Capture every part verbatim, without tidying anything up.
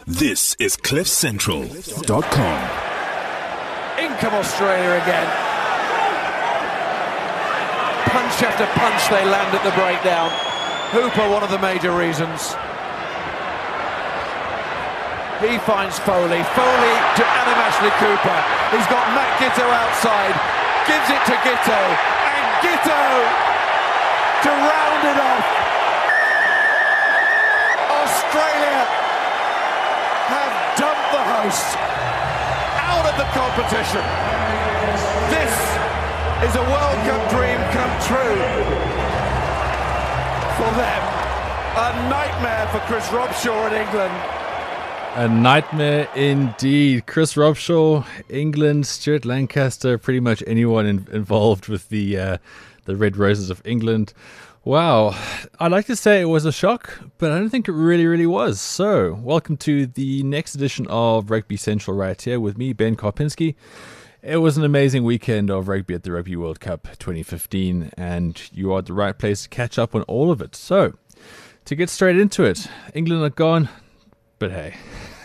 This is cliff central dot com. In come Australia again. Punch after punch they land at the breakdown. Hooper, one of the major reasons. He finds Foley. Foley to Adam Ashley Cooper. He's got Matt Giteau outside. Gives it to Giteau. And Giteau to round it off. Australia have dumped the host out of the competition. This is a World Cup dream come true for them. A nightmare for Chris Robshaw in England. A nightmare indeed. Chris Robshaw, England, Stuart Lancaster, pretty much anyone in, involved with the uh, the Red Roses of England. Wow, I'd like to say it was a shock, but I don't think it really, really was. So, welcome to the next edition of Rugby Central right here with me, Ben Karpinski. It was an amazing weekend of rugby at the Rugby World Cup twenty fifteen, and you are at the right place to catch up on all of it. So, to get straight into it, England are gone, but hey,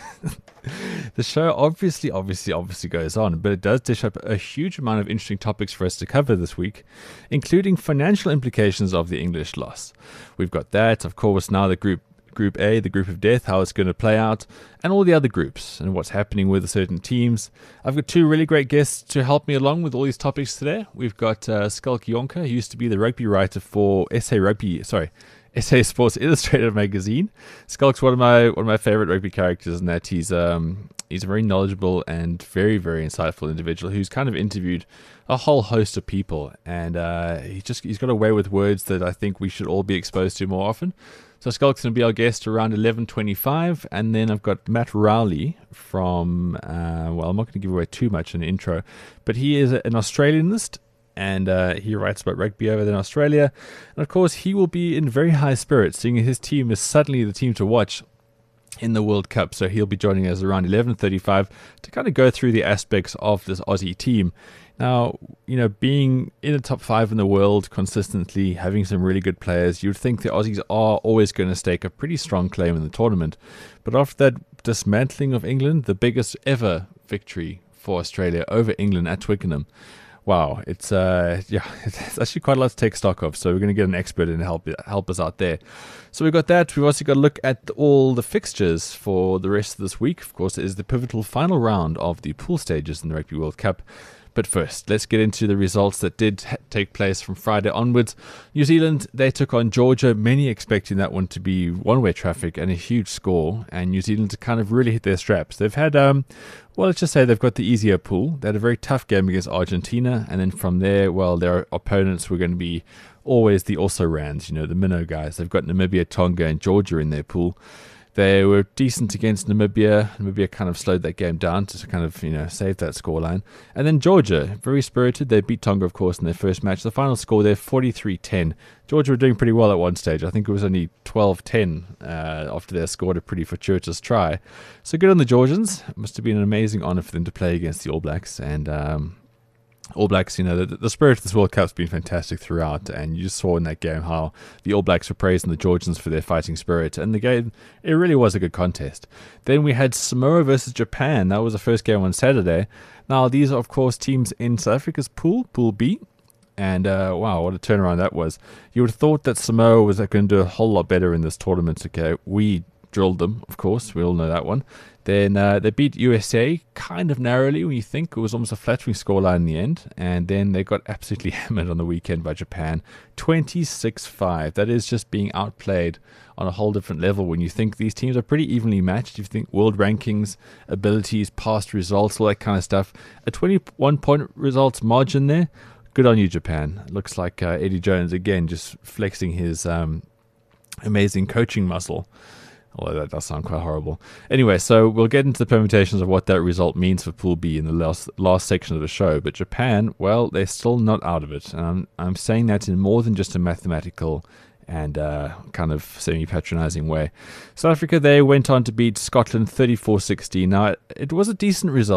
the show obviously, obviously, obviously goes on, but it does dish up a huge amount of interesting topics for us to cover this week, including financial implications of the English loss. We've got that, of course, now the group Group A, the group of death, how it's going to play out, and all the other groups, and what's happening with certain teams. I've got two really great guests to help me along with all these topics today. We've got uh, Schalk Jonker, who used to be the rugby writer for S A Rugby, sorry, S A Sports Illustrated magazine. Schalk's one of my one of my favorite rugby characters in that he's um he's a very knowledgeable and very very insightful individual who's kind of interviewed a whole host of people, and uh, he just he's got a way with words that I think we should all be exposed to more often. So Schalk's going to be our guest around eleven twenty-five, and then I've got Matt Rowley from, uh, well, I'm not going to give away too much in the intro, but he is an Australianist, and uh, he writes about rugby over there in Australia. And of course, he will be in very high spirits, seeing his team is suddenly the team to watch in the World Cup. So he'll be joining us around eleven thirty-five to kind of go through the aspects of this Aussie team. Now, you know, being in the top five in the world consistently, having some really good players, you'd think the Aussies are always going to stake a pretty strong claim in the tournament. But after that dismantling of England, the biggest ever victory for Australia over England at Twickenham, wow, it's uh, yeah, it's actually quite a lot to take stock of. So we're going to get an expert in to help help us out there. So we've got that. We've also got to look at all the fixtures for the rest of this week. Of course, it is the pivotal final round of the pool stages in the Rugby World Cup. But first, let's get into the results that did ha- take place from Friday onwards. New Zealand, they took on Georgia, many expecting that one to be one-way traffic and a huge score, and New Zealand to kind of really hit their straps. They've had, um, well, let's just say they've got the easier pool. They had a very tough game against Argentina, and then from there, well, their opponents were going to be always the also-rans, you know, the minnow guys. They've got Namibia, Tonga, and Georgia in their pool. They were decent against Namibia. Namibia kind of slowed that game down to kind of, you know, save that scoreline. And then Georgia, very spirited. They beat Tonga, of course, in their first match. The final score there, forty-three ten. Georgia were doing pretty well at one stage. I think it was only twelve ten uh, after they scored a pretty fortuitous try. So good on the Georgians. It must have been an amazing honour for them to play against the All Blacks. And um, All Blacks, you know, the, the spirit of this World Cup's been fantastic throughout, and you just saw in that game how the All Blacks were praising the Georgians for their fighting spirit, and the game, it really was a good contest. Then we had Samoa versus Japan. That was the first game on Saturday. Now, these are, of course, teams in South Africa's pool, Pool B, and uh, wow, what a turnaround that was. You would have thought that Samoa was going to do a whole lot better in this tournament. Okay, we drilled them, of course, we all know that one. Then uh, they beat U S A kind of narrowly when you think. It was almost a flattering scoreline in the end. And then they got absolutely hammered on the weekend by Japan. twenty-six five. That is just being outplayed on a whole different level when you think these teams are pretty evenly matched. You think world rankings, abilities, past results, all that kind of stuff. A twenty-one point results margin there. Good on you, Japan. It looks like uh, Eddie Jones, again, just flexing his um, amazing coaching muscle. Although that does sound quite horrible. Anyway, so we'll get into the permutations of what that result means for Pool B in the last last section of the show. But Japan, well, they're still not out of it. And I'm, I'm saying that in more than just a mathematical and uh, kind of semi-patronizing way. South Africa, they went on to beat Scotland thirty-four sixteen. Now, it, it was a decent result.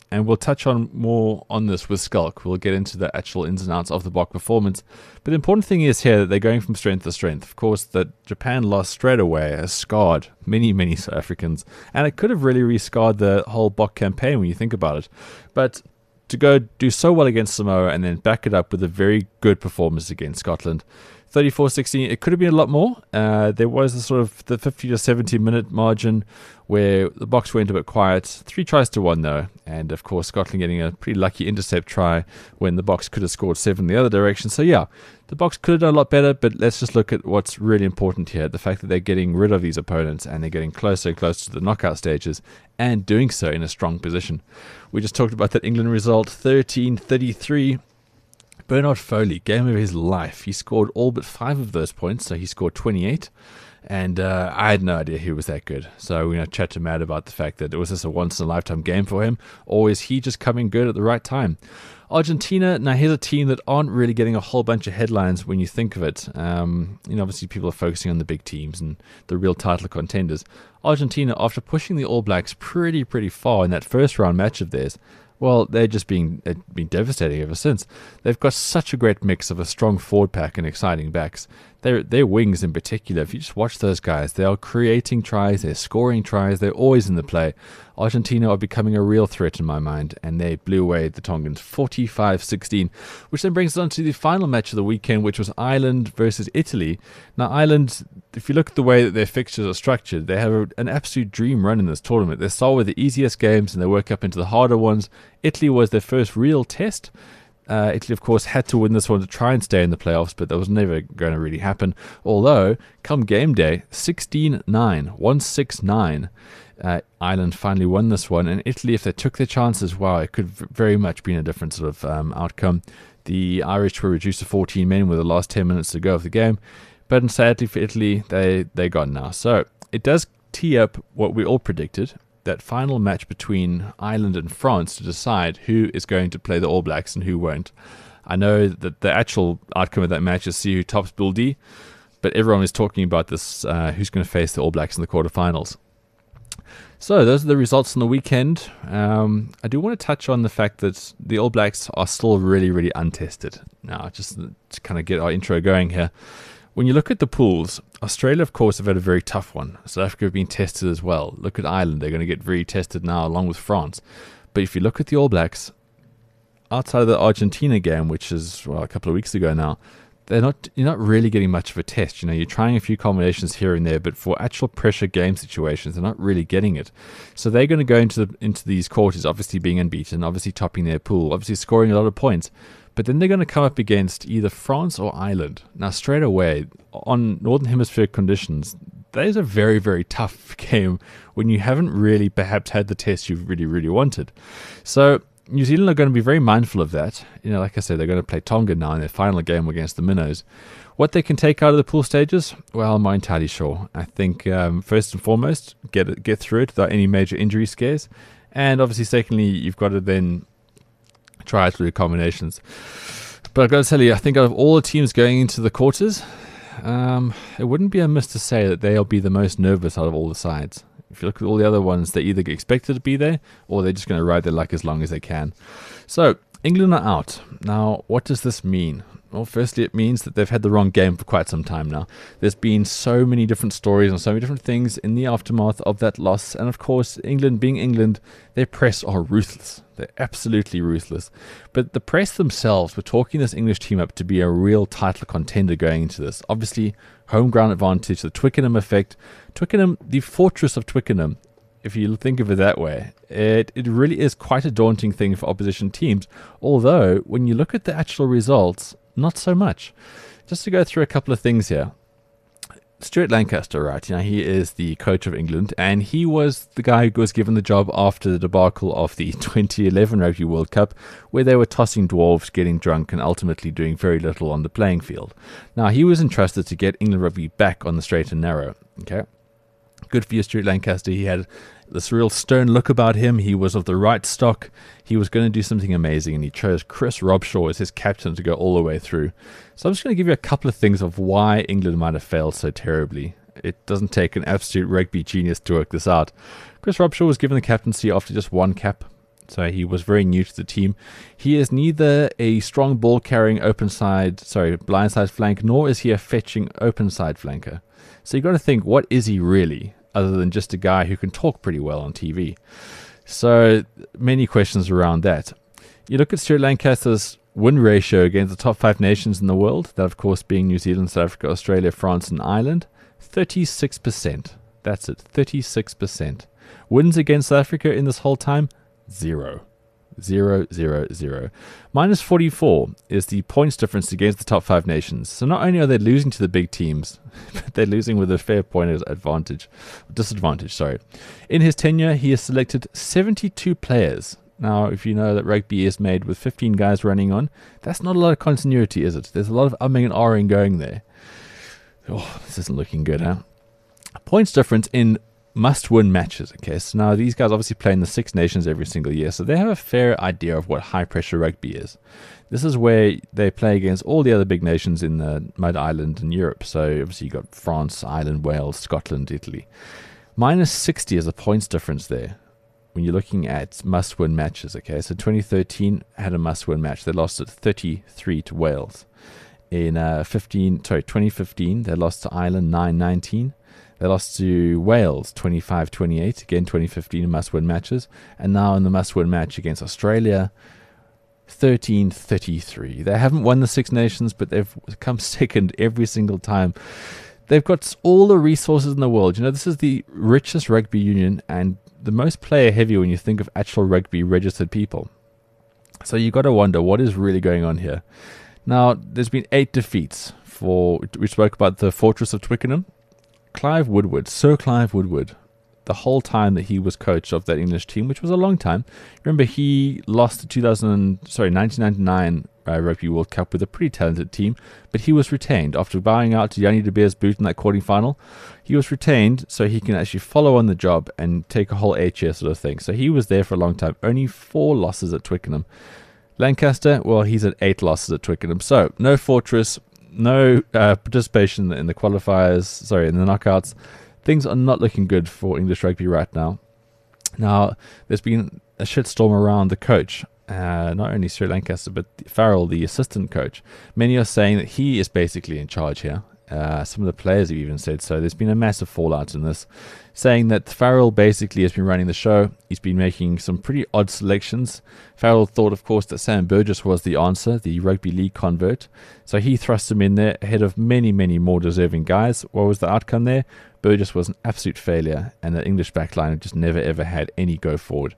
And we'll touch on more on this with Schalke. We'll get into the actual ins and outs of the Bock performance. But the important thing is here that they're going from strength to strength. Of course, that Japan loss straight away has scarred many, many South Africans. And it could have really re-scarred the whole Bock campaign when you think about it. But to go do so well against Samoa and then back it up with a very good performance against Scotland, thirty-four sixteen, it could have been a lot more. Uh, there was a sort of the fifty to seventy minute margin where the Box went a bit quiet. Three tries to one, though. And, of course, Scotland getting a pretty lucky intercept try when the Box could have scored seven the other direction. So, yeah, the Box could have done a lot better, but let's just look at what's really important here. The fact that they're getting rid of these opponents and they're getting closer and closer to the knockout stages and doing so in a strong position. We just talked about that England result, thirteen thirty-three. Bernard Foley, game of his life. He scored all but five of those points, so he scored twenty-eight. And uh, I had no idea he was that good. So we're going to chat to Matt about the fact that it was just a once-in-a-lifetime game for him, or is he just coming good at the right time? Argentina, now here's a team that aren't really getting a whole bunch of headlines when you think of it. Um, you know, obviously people are focusing on the big teams and the real title contenders. Argentina, after pushing the All Blacks pretty, pretty far in that first round match of theirs, well, they're just being uh, been devastating ever since. They've got such a great mix of a strong forward pack and exciting backs. Their their wings in particular, if you just watch those guys, they are creating tries, they're scoring tries, they're always in the play. Argentina are becoming a real threat in my mind, and they blew away the Tongans forty-five sixteen, which then brings us on to the final match of the weekend, which was Ireland versus Italy. Now, Ireland, if you look at the way that their fixtures are structured, they have a, an absolute dream run in this tournament. They start with the easiest games and they work up into the harder ones. Italy was their first real test. Uh, Italy, of course, had to win this one to try and stay in the playoffs, but that was never going to really happen. Although, come game day, sixteen nine, one six nine, uh, Ireland finally won this one. And Italy, if they took their chances, wow, it could very much been a different sort of um, outcome. The Irish were reduced to fourteen men with the last ten minutes to go of the game. But sadly for Italy, they, they're gone now. So it does tee up what we all predicted, that final match between Ireland and France to decide who is going to play the All Blacks and who won't. I know that the actual outcome of that match is see who tops Pool D, but everyone is talking about this, uh, who's going to face the All Blacks in the quarterfinals. So those are the results on the weekend. Um, I do want to touch on the fact that the All Blacks are still really, really untested. Now, just to kind of get our intro going here. When you look at the pools, Australia, of course, have had a very tough one. South Africa have been tested as well. Look at Ireland. They're going to get very tested now, along with France. But if you look at the All Blacks, outside of the Argentina game, which is well, a couple of weeks ago now, they're not. You're not really getting much of a test. You know, you're trying a few combinations here and there, but for actual pressure game situations, they're not really getting it. So they're going to go into the, into these quarters, obviously being unbeaten, obviously topping their pool, obviously scoring a lot of points. But then they're going to come up against either France or Ireland. Now, straight away, on Northern Hemisphere conditions, that is a very, very tough game when you haven't really perhaps had the test you've really, really wanted. So New Zealand are going to be very mindful of that. You know, like I said, they're going to play Tonga now in their final game against the Minnows. What they can take out of the pool stages, well, I'm not entirely sure. I think, um, first and foremost, get it, get through it without any major injury scares. And obviously, secondly, you've got to then try out through combinations. But I've got to tell you, I think out of all the teams going into the quarters, um, it wouldn't be amiss to say that they'll be the most nervous out of all the sides. If you look at all the other ones, they either get expected to be there or they're just going to ride their luck as long as they can. So, England are out. Now, what does this mean? Well, firstly, it means that they've had the wrong game for quite some time now. There's been so many different stories and so many different things in the aftermath of that loss. And of course, England being England, their press are ruthless. They're absolutely ruthless. But the press themselves were talking this English team up to be a real title contender going into this. Obviously, home ground advantage, the Twickenham effect. Twickenham, the fortress of Twickenham, if you think of it that way, it, it really is quite a daunting thing for opposition teams. Although, when you look at the actual results, not so much. Just to go through a couple of things here. Stuart Lancaster, right? You know, he is the coach of England, and he was the guy who was given the job after the debacle of the twenty eleven Rugby World Cup, where they were tossing dwarves, getting drunk, and ultimately doing very little on the playing field. Now, he was entrusted to get England rugby back on the straight and narrow. Okay, good for you, Stuart Lancaster. He had this real stern look about him. He was of the right stock. He was going to do something amazing, and he chose Chris Robshaw as his captain to go all the way through. So I'm just going to give you a couple of things of why England might have failed so terribly. It doesn't take an absolute rugby genius to work this out. Chris Robshaw was given the captaincy after just one cap. So he was very new to the team. He is neither a strong ball carrying open side, sorry, blind side flank, nor is he a fetching open side flanker. So you got to think, what is he really, other than just a guy who can talk pretty well on T V? So many questions around that. You look at Stuart Lancaster's win ratio against the top five nations in the world, that of course being New Zealand, South Africa, Australia, France and Ireland, thirty-six percent. That's it, thirty-six percent. Wins against South Africa in this whole time, zero. Zero, zero, zero. Minus forty-four is the points difference against the top five nations. So not only are they losing to the big teams, but they're losing with a fair point advantage, disadvantage, sorry. In his tenure, he has selected seventy-two players. Now, if you know that rugby is made with fifteen guys running on, that's not a lot of continuity, is it? There's a lot of umming and ahhing going there. Oh, this isn't looking good, huh? Points difference in must-win matches. Okay, so now these guys obviously play in the Six Nations every single year, so they have a fair idea of what high-pressure rugby is. This is where they play against all the other big nations in the Mud Island and Europe. So obviously you got France, Ireland, Wales, Scotland, Italy. Minus sixty is a points difference there when you're looking at must-win matches. Okay, so twenty thirteen had a must-win match. They lost at thirty-three to Wales. In uh, fifteen, sorry, twenty fifteen, they lost to Ireland nine nineteen. They lost to Wales twenty-five twenty-eight, again twenty fifteen must-win matches. And now in the must-win match against Australia, thirteen thirty-three. They haven't won the Six Nations, but they've come second every single time. They've got all the resources in the world. You know, this is the richest rugby union and the most player-heavy when you think of actual rugby registered people. So you've got to wonder what is really going on here. Now, there's been eight defeats for, we spoke about the Fortress of Twickenham. Clive Woodward, Sir Clive Woodward, the whole time that he was coach of that English team, which was a long time. Remember, he lost the two thousand, sorry, nineteen ninety-nine uh, Rugby World Cup with a pretty talented team, but he was retained after bowing out to Yanni de Beer's boot in that quarter-final. He was retained so he can actually follow on the job and take a whole eight-year sort of thing. So he was there for a long time. Only four losses at Twickenham. Lancaster, well, he's at eight losses at Twickenham. So no Fortress. No uh, participation in the qualifiers, sorry, in the knockouts. Things are not looking good for English rugby right now. Now, there's been a shitstorm around the coach, uh, not only Stuart Lancaster, but Farrell, the assistant coach. Many are saying that he is basically in charge here. Uh, some of the players have even said so. There's been a massive fallout in this, saying that Farrell basically has been running the show. He's been making some pretty odd selections. Farrell thought, of course, that Sam Burgess was the answer, the rugby league convert. So he thrust him in there ahead of many, many more deserving guys. What was the outcome there? Burgess was an absolute failure, and the English backline have just never, ever had any go forward.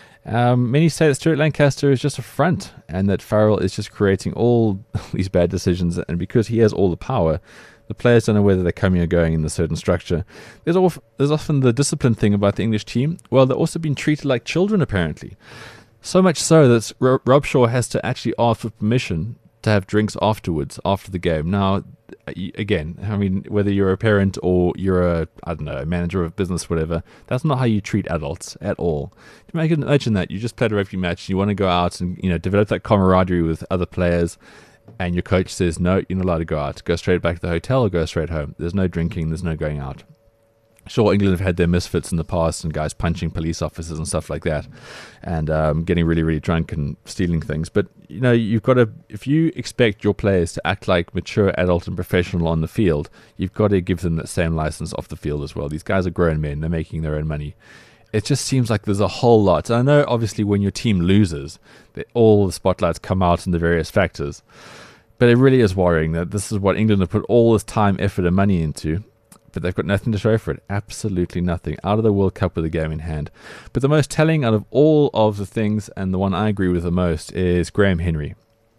Um, many say that Stuart Lancaster is just a front, and that Farrell is just creating all these bad decisions, and because he has all the power, the players don't know whether they're coming or going in a certain structure. There's, of, there's often the discipline thing about the English team. Well, they're also being treated like children, apparently. So much so that R- Robshaw has to actually ask for permission to have drinks afterwards, after the game. Now, again, I mean, whether you're a parent or you're a, I don't know, a manager of business, whatever, that's not how you treat adults at all. You can imagine that. You just played a rugby match, you want to go out and, you know, develop that camaraderie with other players, and your coach says, no, you're not allowed to go out. Go straight back to the hotel or go straight home. There's no drinking. There's no going out. Sure, England have had their misfits in the past and guys punching police officers and stuff like that and um, getting really, really drunk and stealing things. But, you know, you've got to, if you expect your players to act like mature, adult and professional on the field, you've got to give them that same license off the field as well. These guys are grown men. They're making their own money. It just seems like there's a whole lot. I know, obviously, when your team loses, that all the spotlights come out in the various factors. But it really is worrying that this is what England have put all this time, effort and money into, but they've got nothing to show for it. Absolutely nothing. Out of the World Cup with a game in hand. But the most telling out of all of the things, and the one I agree with the most, is Graham Henry.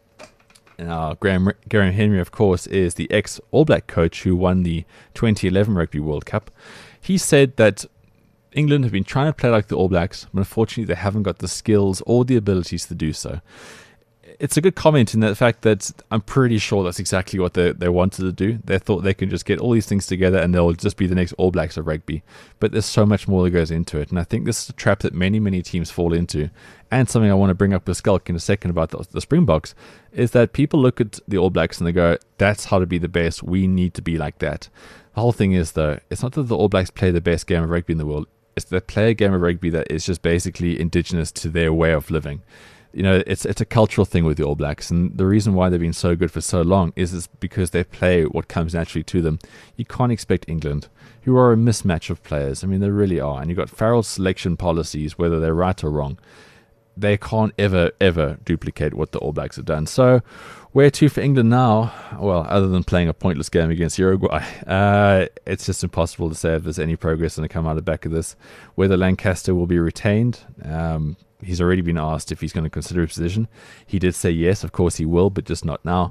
Now, Graham, Graham Henry, of course, is the ex-All Black coach who won the twenty eleven Rugby World Cup. He said that England have been trying to play like the All Blacks, but unfortunately they haven't got the skills or the abilities to do so. It's a good comment in the fact that I'm pretty sure that's exactly what they, they wanted to do. They thought they could just get all these things together and they'll just be the next All Blacks of rugby. But there's so much more that goes into it. And I think this is a trap that many, many teams fall into. And something I want to bring up with Skulk in a second about the, the Springboks is that people look at the All Blacks and they go, that's how to be the best. We need to be like that. The whole thing is, though, it's not that the All Blacks play the best game of rugby in the world. is they play a game of rugby that is just basically indigenous to their way of living. You know, it's it's a cultural thing with the All Blacks, and the reason why they've been so good for so long is, is because they play what comes naturally to them. You can't expect England, who are a mismatch of players. I mean, they really are. And you've got Farrell's selection policies, whether they're right or wrong. They can't ever, ever duplicate what the All Blacks have done. So, where to for England now? Well, other than playing a pointless game against Uruguay, uh, it's just impossible to say if there's any progress going to come out of the back of this. Whether Lancaster will be retained, um, he's already been asked if he's going to consider his position. He did say yes, of course he will, but just not now.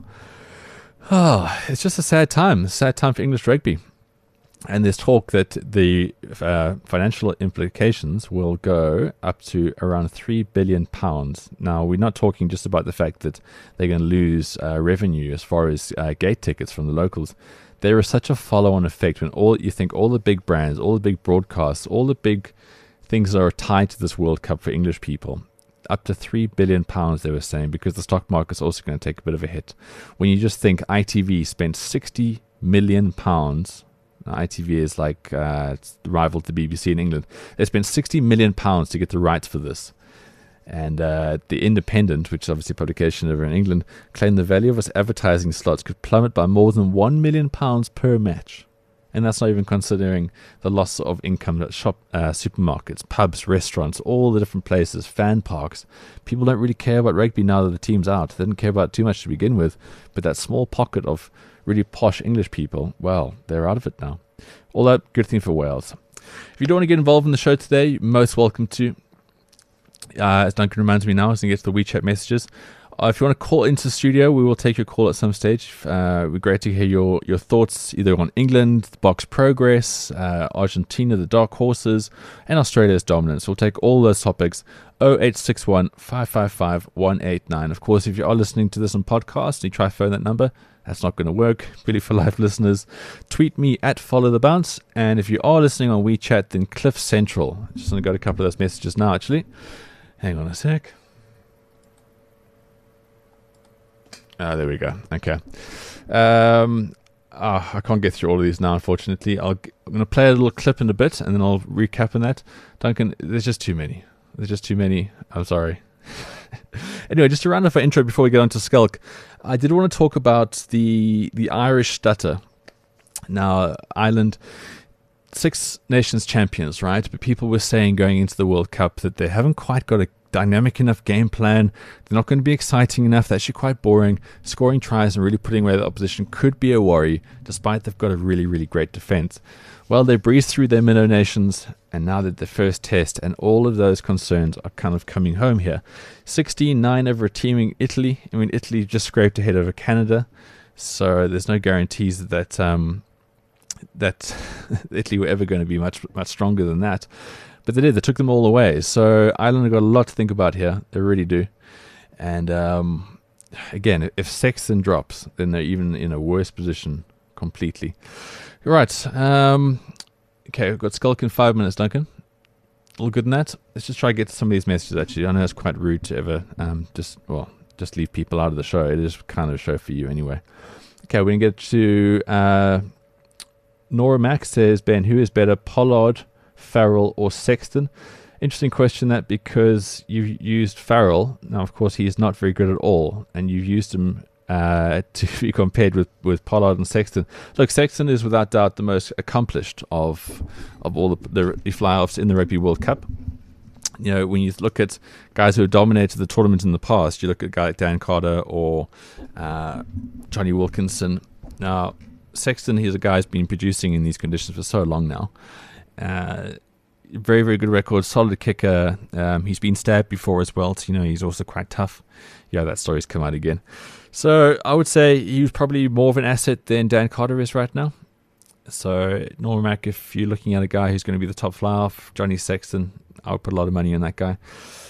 Oh, it's just a sad time. A sad time for English rugby. And there's talk that the uh, financial implications will go up to around three billion pounds. Now, we're not talking just about the fact that they're going to lose uh, revenue as far as uh, gate tickets from the locals. There is such a follow-on effect when all you think all the big brands, all the big broadcasts, all the big things that are tied to this World Cup for English people. Up to three billion pounds, they were saying, because the stock market's also going to take a bit of a hit. When you just think I T V spent sixty million pounds. I T V is like uh, it's rival to the B B C in England. They spent sixty million pounds to get the rights for this. And uh, The Independent, which is obviously a publication over in England, claimed the value of its advertising slots could plummet by more than one million pounds per match. And that's not even considering the loss of income at shop, uh, supermarkets, pubs, restaurants, all the different places, fan parks. People don't really care about rugby now that the team's out. They didn't care about it too much to begin with. But that small pocket of really posh English people, well, they're out of it now. All that good thing for Wales. If you don't want to get involved in the show today, you're most welcome to. Uh, as Duncan reminds me now, as he gets the WeChat messages. Uh, if you want to call into the studio, we will take your call at some stage. Uh, it would be great to hear your, your thoughts either on England, the Box progress, uh, Argentina, the dark horses, and Australia's dominance. We'll take all those topics. oh eight six one, five five five, one eight nine. Of course, if you are listening to this on podcast and you try to phone that number, that's not going to work. Really, for live listeners, tweet me at Follow the Bounce. And if you are listening on WeChat, then Cliff Central. Just going to go to a couple of those messages now, actually. Hang on a sec. Ah, there we go. Okay. Um, oh, I can't get through all of these now, unfortunately. I'll, I'm going to play a little clip in a bit, and then I'll recap on that. Duncan, there's just too many. There's just too many. I'm sorry. Anyway, just to round off our intro before we get on to Skulk, I did want to talk about the the Irish stutter. Now, Ireland, Six Nations champions, right? But people were saying going into the World Cup that they haven't quite got a dynamic enough game plan. They're not going to be exciting enough. They're actually quite boring. Scoring tries and really putting away the opposition could be a worry, despite they've got a really, really great defense. Well, they breezed through their minnow nations, and now that the first test, and all of those concerns are kind of coming home here. sixteen nine over a teaming Italy. I mean, Italy just scraped ahead over Canada, so there's no guarantees that um, that Italy were ever going to be much much stronger than that. But they did. They took them all away. So Ireland have got a lot to think about here. They really do. And um, again, if Sexton drops, then they're even in a worse position completely. Right. Um, okay, we've got Skulk in five minutes, Duncan. All good in that? Let's just try to get to some of these messages, actually. I know it's quite rude to ever um, just, well, just leave people out of the show. It is kind of a show for you anyway. Okay, we're going to get to uh, Nora Max says, Ben, who is better, Pollard, Farrell, or Sexton? Interesting question, that, because you've used Farrell. Now, of course, he is not very good at all, and you've used him uh, to be compared with, with Pollard and Sexton. Look, Sexton is without doubt the most accomplished of of all the, the, the fly-offs in the Rugby World Cup. You know, when you look at guys who have dominated the tournament in the past, you look at a guy like Dan Carter or uh, Johnny Wilkinson. Now, Sexton, he's a guy who's been producing in these conditions for so long now. Uh, very, very good record, solid kicker. Um, he's been stabbed before as well, so, you know, he's also quite tough. Yeah, that story's come out again. So I would say he's probably more of an asset than Dan Carter is right now. So Norman Mack, if you're looking at a guy who's going to be the top fly-off, Johnny Sexton, I would put a lot of money on that guy.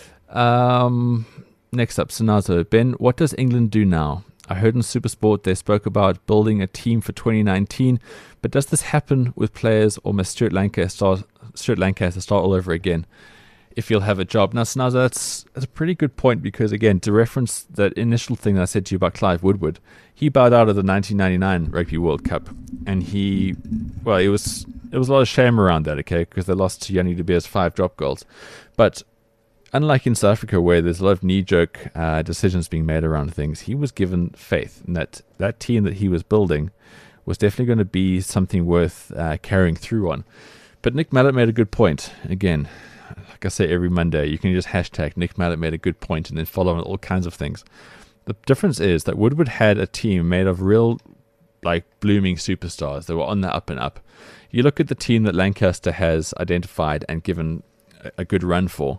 Um, next up, Sanazo. Ben, what does England do now? I heard in Supersport they spoke about building a team for twenty nineteen, but does this happen with players, or must Stuart Lancaster start, Stuart Lancaster start all over again? if he'll have a job. Now, Snazza, that's, that's a pretty good point because, again, to reference that initial thing that I said to you about Clive Woodward, he bowed out of the nineteen ninety-nine Rugby World Cup, and he, well, it was it was a lot of shame around that, okay, because they lost to Yanni de Beer's five drop goals. But unlike in South Africa, where there's a lot of knee-jerk uh, decisions being made around things, he was given faith in that that team that he was building was definitely going to be something worth uh, carrying through on. But Nick Mallett made a good point. Again, like I say every Monday, you can just hashtag Nick Mallett made a good point and then follow on all kinds of things. The difference is that Woodward had a team made of real, like, blooming superstars. They were on the up and up. You look at the team that Lancaster has identified and given a, a good run for.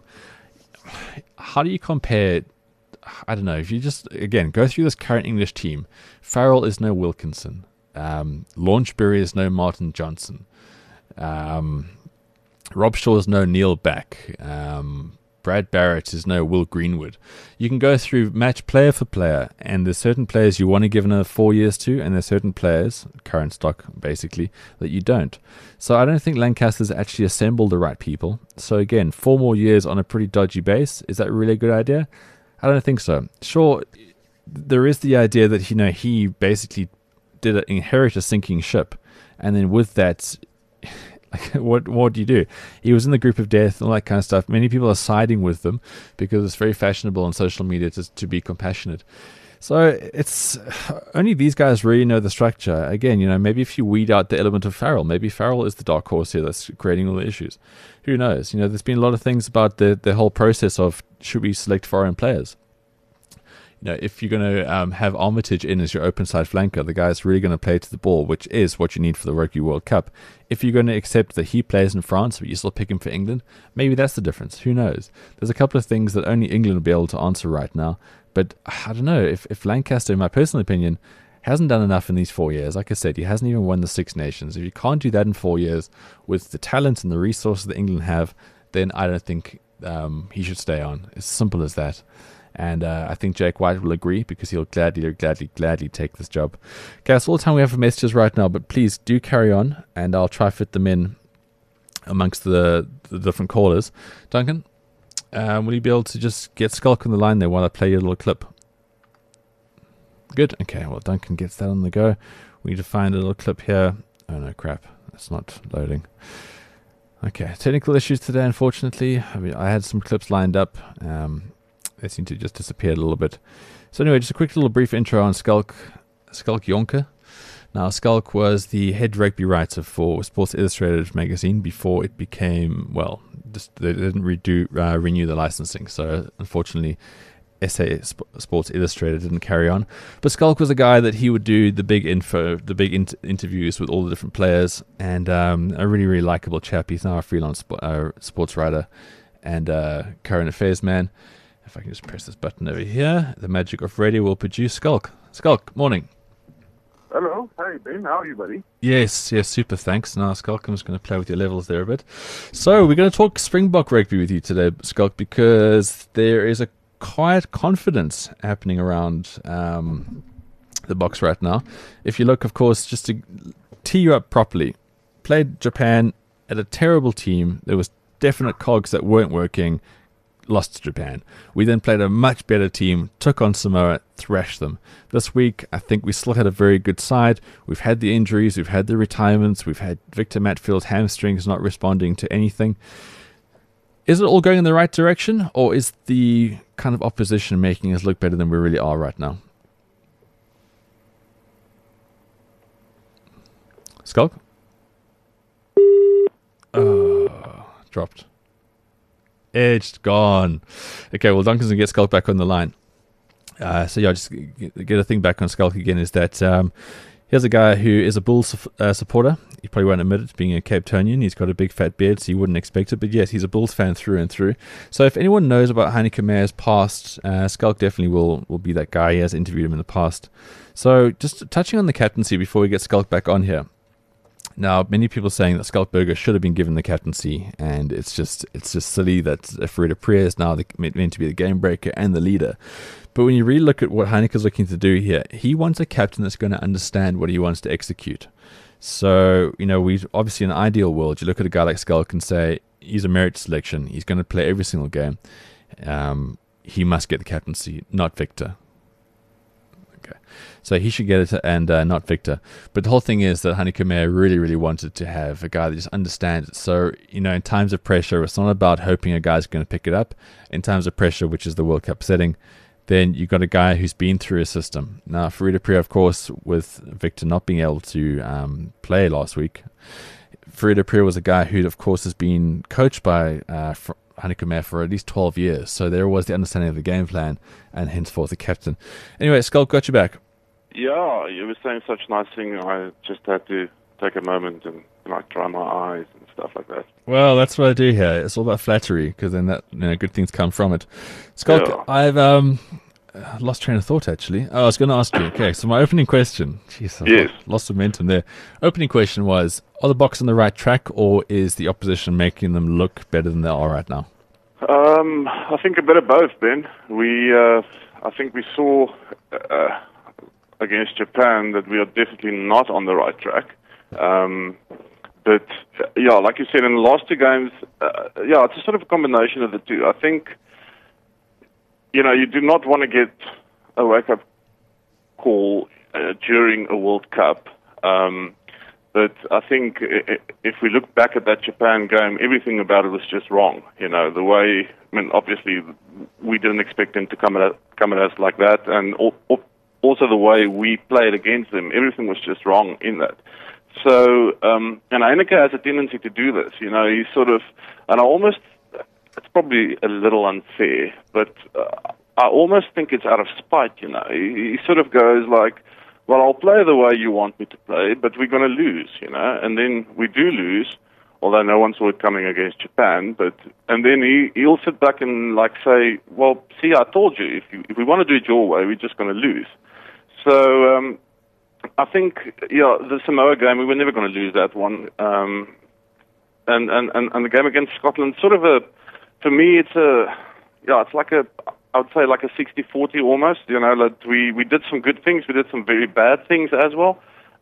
How do you compare? I don't know. If you just, again, go through this current English team, Farrell is no Wilkinson. Um, Launchbury is no Martin Johnson. Um, Rob Shaw is no Neil Back. Um, Brad Barrett is no Will Greenwood. You can go through match player for player, and there's certain players you want to give another four years to, and there's certain players, current stock basically, that you don't. So I don't think Lancaster's actually assembled the right people. So again, four more years on a pretty dodgy base, is that really a good idea? I don't think so. Sure, there is the idea that, you know, he basically did inherit a sinking ship, and then with that, what what do you do? He was in the group of death and all that kind of stuff. Many people are siding with them because it's very fashionable on social media to, to be compassionate. So it's only these guys really know the structure. Again, you know, maybe if you weed out the element of Farrell, maybe Farrell is the dark horse here that's creating all the issues. Who knows? You know, there's been a lot of things about the, the whole process of should we select foreign players. You know, if you're going to um, have Armitage in as your open side flanker, the guy's really going to play to the ball, which is what you need for the Rugby World Cup. If you're going to accept that he plays in France, but you still pick him for England, maybe that's the difference. Who knows? There's a couple of things that only England will be able to answer right now. But I don't know, if, if Lancaster, in my personal opinion, hasn't done enough in these four years, like I said, he hasn't even won the Six Nations. If you can't do that in four years with the talent and the resources that England have, then I don't think um, he should stay on. It's simple as that. And uh, I think Jake White will agree because he'll gladly, gladly, gladly take this job. Okay, that's all the time we have for messages right now, but please do carry on, and I'll try to fit them in amongst the, the different callers. Duncan, um, will you be able to just get Skulk on the line there while I play your little clip? Good. Okay, well, Duncan gets that on the go. We need to find a little clip here. Oh, no, crap. It's not loading. Okay, technical issues today, unfortunately. I mean, I had some clips lined up. Um... They seem to just disappear a little bit. So anyway, just a quick little brief intro on Skulk, Skulk Jonker. Now, Skulk was the head rugby writer for Sports Illustrated magazine before it became, well, just they didn't redo, uh, renew the licensing. So unfortunately, S A Sp- Sports Illustrated didn't carry on. But Skulk was a guy that he would do the big info, the big in- interviews with all the different players, and um, a really, really likable chap. He's now a freelance sp- uh, sports writer and uh, current affairs man. If I can just press this button over here, the magic of radio will produce Skulk. Skulk, morning. Hello. Hey, Ben. How are you, buddy? Yes, yes, super, thanks. Now, Skulk, I'm just going to play with your levels there a bit. So, we're going to talk Springbok rugby with you today, Skulk, because there is a quiet confidence happening around um, the box right now. If you look, of course, just to tee you up properly, played Japan at a terrible team. There was definite cogs that weren't working. Lost to Japan. We then played a much better team, took on Samoa, thrashed them. This week, I think we still had a very good side. We've had the injuries, we've had the retirements, we've had Victor Matfield's hamstrings not responding to anything. Is it all going in the right direction, or is the kind of opposition making us look better than we really are right now? Skulk? Oh, dropped. Edged, gone. Okay, well, Duncan's going to get Skulk back on the line. Uh, so, yeah, just get a thing back on Skulk again is that um, here's a guy who is a Bulls su- uh, supporter. He probably won't admit it, being a Cape Townian. He's got a big fat beard, so you wouldn't expect it. But, yes, he's a Bulls fan through and through. So, if anyone knows about Heineke Meyer's past, uh, Skulk definitely will, will be that guy. He has interviewed him in the past. So, just touching on the captaincy before we get Skulk back on here. Now, many people are saying that Skulk Burger should have been given the captaincy, and it's just it's just silly that Freda Priya is now the, meant to be the game breaker and the leader. But when you really look at what Heineke's looking to do here, he wants a captain that's going to understand what he wants to execute. So, you know, we obviously in an ideal world, you look at a guy like Skulk and say, he's a merit selection. He's going to play every single game. Um, he must get the captaincy, not Victor. Okay, so he should get it, and uh, not Victor. But the whole thing is that Heineke Meyer really, really wanted to have a guy that just understands it. So, you know, in times of pressure, it's not about hoping a guy's going to pick it up. In times of pressure, which is the World Cup setting, then you've got a guy who's been through a system. Now, Fourie du Preez, of course, with Victor not being able to um, play last week, Fourie du Preez was a guy who, of course, has been coached by uh, Heineke Meyer for at least twelve years. So there was the understanding of the game plan, and henceforth the captain. Anyway, Schalk, got you back. Yeah, you were saying such nice thing. I just had to take a moment and like dry my eyes and stuff like that. Well, that's what I do here. It's all about flattery, because then that you know, good things come from it. Schalk, Yeah. I've um, lost train of thought, actually. Oh, I was going to ask you. Okay, so my opening question. Jeez, I've Yes. lost momentum there. Opening question was, are the Boks on the right track, or is the opposition making them look better than they are right now? Um, I think a bit of both, Ben. We, uh, I think we saw uh, against Japan that we are definitely not on the right track. Um, but yeah, like you said, in the last two games, uh, yeah, it's a sort of a combination of the two. I think, you know, you do not want to get a wake-up call uh, during a World Cup. Um, but I think if we look back at that Japan game, everything about it was just wrong. You know, the way, I mean, obviously we didn't expect them to come at, come at us like that, and also the way we played against them, everything was just wrong in that. So, um, and Heineke has a tendency to do this. You know, he's sort of, and I almost, it's probably a little unfair, but uh, I almost think it's out of spite, you know. He, he sort of goes like, well, I'll play the way you want me to play, but we're going to lose, you know. And then we do lose, although no one saw it coming against Japan. But and then he, he'll sit back and like say, well, see, I told you, if, you, if we want to do it your way, we're just going to lose. So um, I think, yeah, the Samoa game, we were never going to lose that one. Um, and, and, and, and the game against Scotland, sort of a, for me, it's a, yeah, it's like a, I would say like a sixty forty almost. You know, like we, we did some good things, we did some very bad things as well.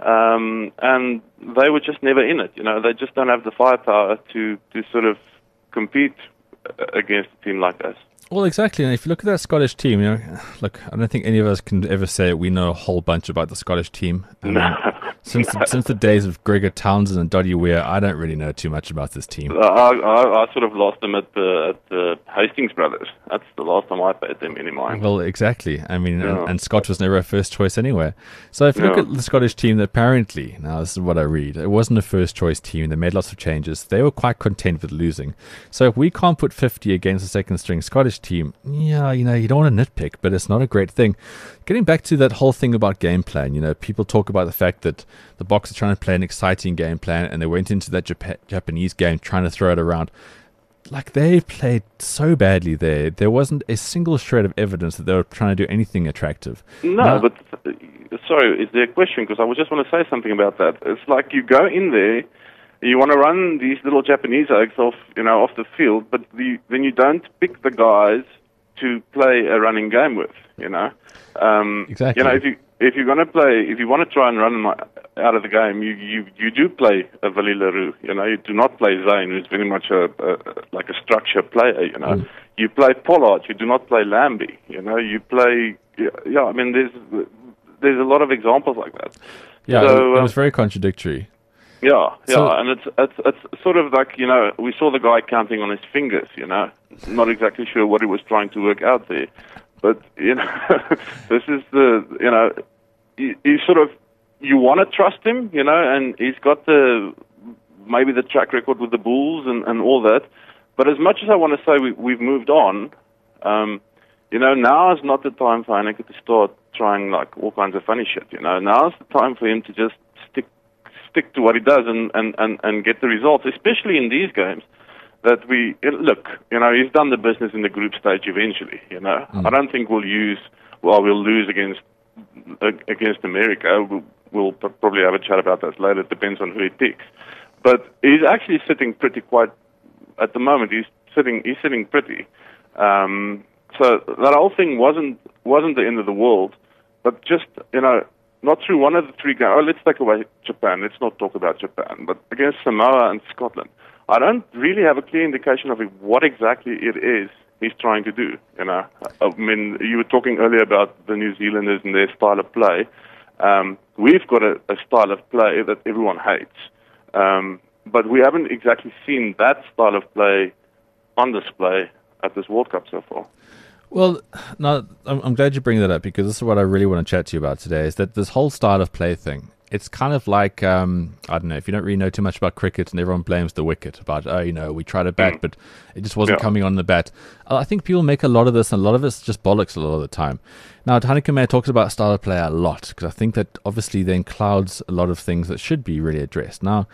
Um, and they were just never in it. You know, they just don't have the firepower to, to sort of compete against a team like us. Well, exactly. And if you look at that Scottish team, you know, look, I don't think any of us can ever say we know a whole bunch about the Scottish team. I mean, No. since No. the, since the days of Gregor Townsend and Doddy Weir, I don't really know too much about this team. I, I, I sort of lost them at the, at the Hastings Brothers. That's the last time I paid them any mind. Well, exactly. I mean, Yeah. and, and Scott was never a first choice anyway. So if you look Yeah. at the Scottish team, apparently, now this is what I read, it wasn't a first choice team. They made lots of changes. They were quite content with losing. So if we can't put fifty against a second string Scottish team, yeah, you know, you don't want to nitpick, but it's not a great thing. Getting back to that whole thing about game plan, you know, people talk about the fact that the Boks are trying to play an exciting game plan, and they went into that Jap- Japanese game trying to throw it around. Like, they played so badly there. There wasn't a single shred of evidence that they were trying to do anything attractive. No, Now- but uh, sorry, is there a question? Because I would just want to say something about that. It's like you go in there, you want to run these little Japanese oaks off, you know, off the field, but the, then you don't pick the guys to play a running game with, you know. Um, Exactly. You know, if you if you're going to play, if you want to try and run them out of the game, you you, you do play a Willie Leroux. You know, you do not play Zane, who's very much a, a like a structure player. You know, Mm. you play Pollard. You do not play Lambie. You know, you play. Yeah, yeah, I mean, there's there's a lot of examples like that. Yeah, So, it, it um, was very contradictory. Yeah, yeah, So- and it's it's it's sort of like, you know, we saw the guy counting on his fingers, you know, not exactly sure what he was trying to work out there, but you know, this is the, you know, you, you sort of, you want to trust him, you know, and he's got the maybe the track record with the Bulls and, and all that, but as much as I want to say we, we've moved on, um, you know, now is not the time for Heineke to start trying like all kinds of funny shit, you know. Now is the time for him to just stick stick to what he does and, and, and, and get the results, especially in these games. That we look, you know, he's done the business in the group stage eventually. You know, Mm. I don't think we'll use, well, we'll lose against against America. We'll, we'll probably have a chat about that later. It depends on who he picks. But he's actually sitting pretty quite at the moment. He's sitting he's sitting pretty. Um, so that whole thing wasn't wasn't the end of the world, but just, you know, not through one of the three games. Oh, let's take away Japan. Let's not talk about Japan. But against Samoa and Scotland, I don't really have a clear indication of what exactly it is he's trying to do. You know, I mean, you were talking earlier about the New Zealanders and their style of play. Um, we've got a, a style of play that everyone hates, um, but we haven't exactly seen that style of play on display at this World Cup so far. Well, no, I'm, I'm glad you bring that up, because this is what I really want to chat to you about today, is that this whole style of play thing, it's kind of like, um, I don't know, if you don't really know too much about cricket and everyone blames the wicket about, oh, you know, we tried to bat, mm. but it just wasn't yeah. coming on the bat. I think people make a lot of this, and a lot of it's just bollocks a lot of the time. Now, Heyneke Meyer talks about style of play a lot, because I think that obviously then clouds a lot of things that should be really addressed. Now,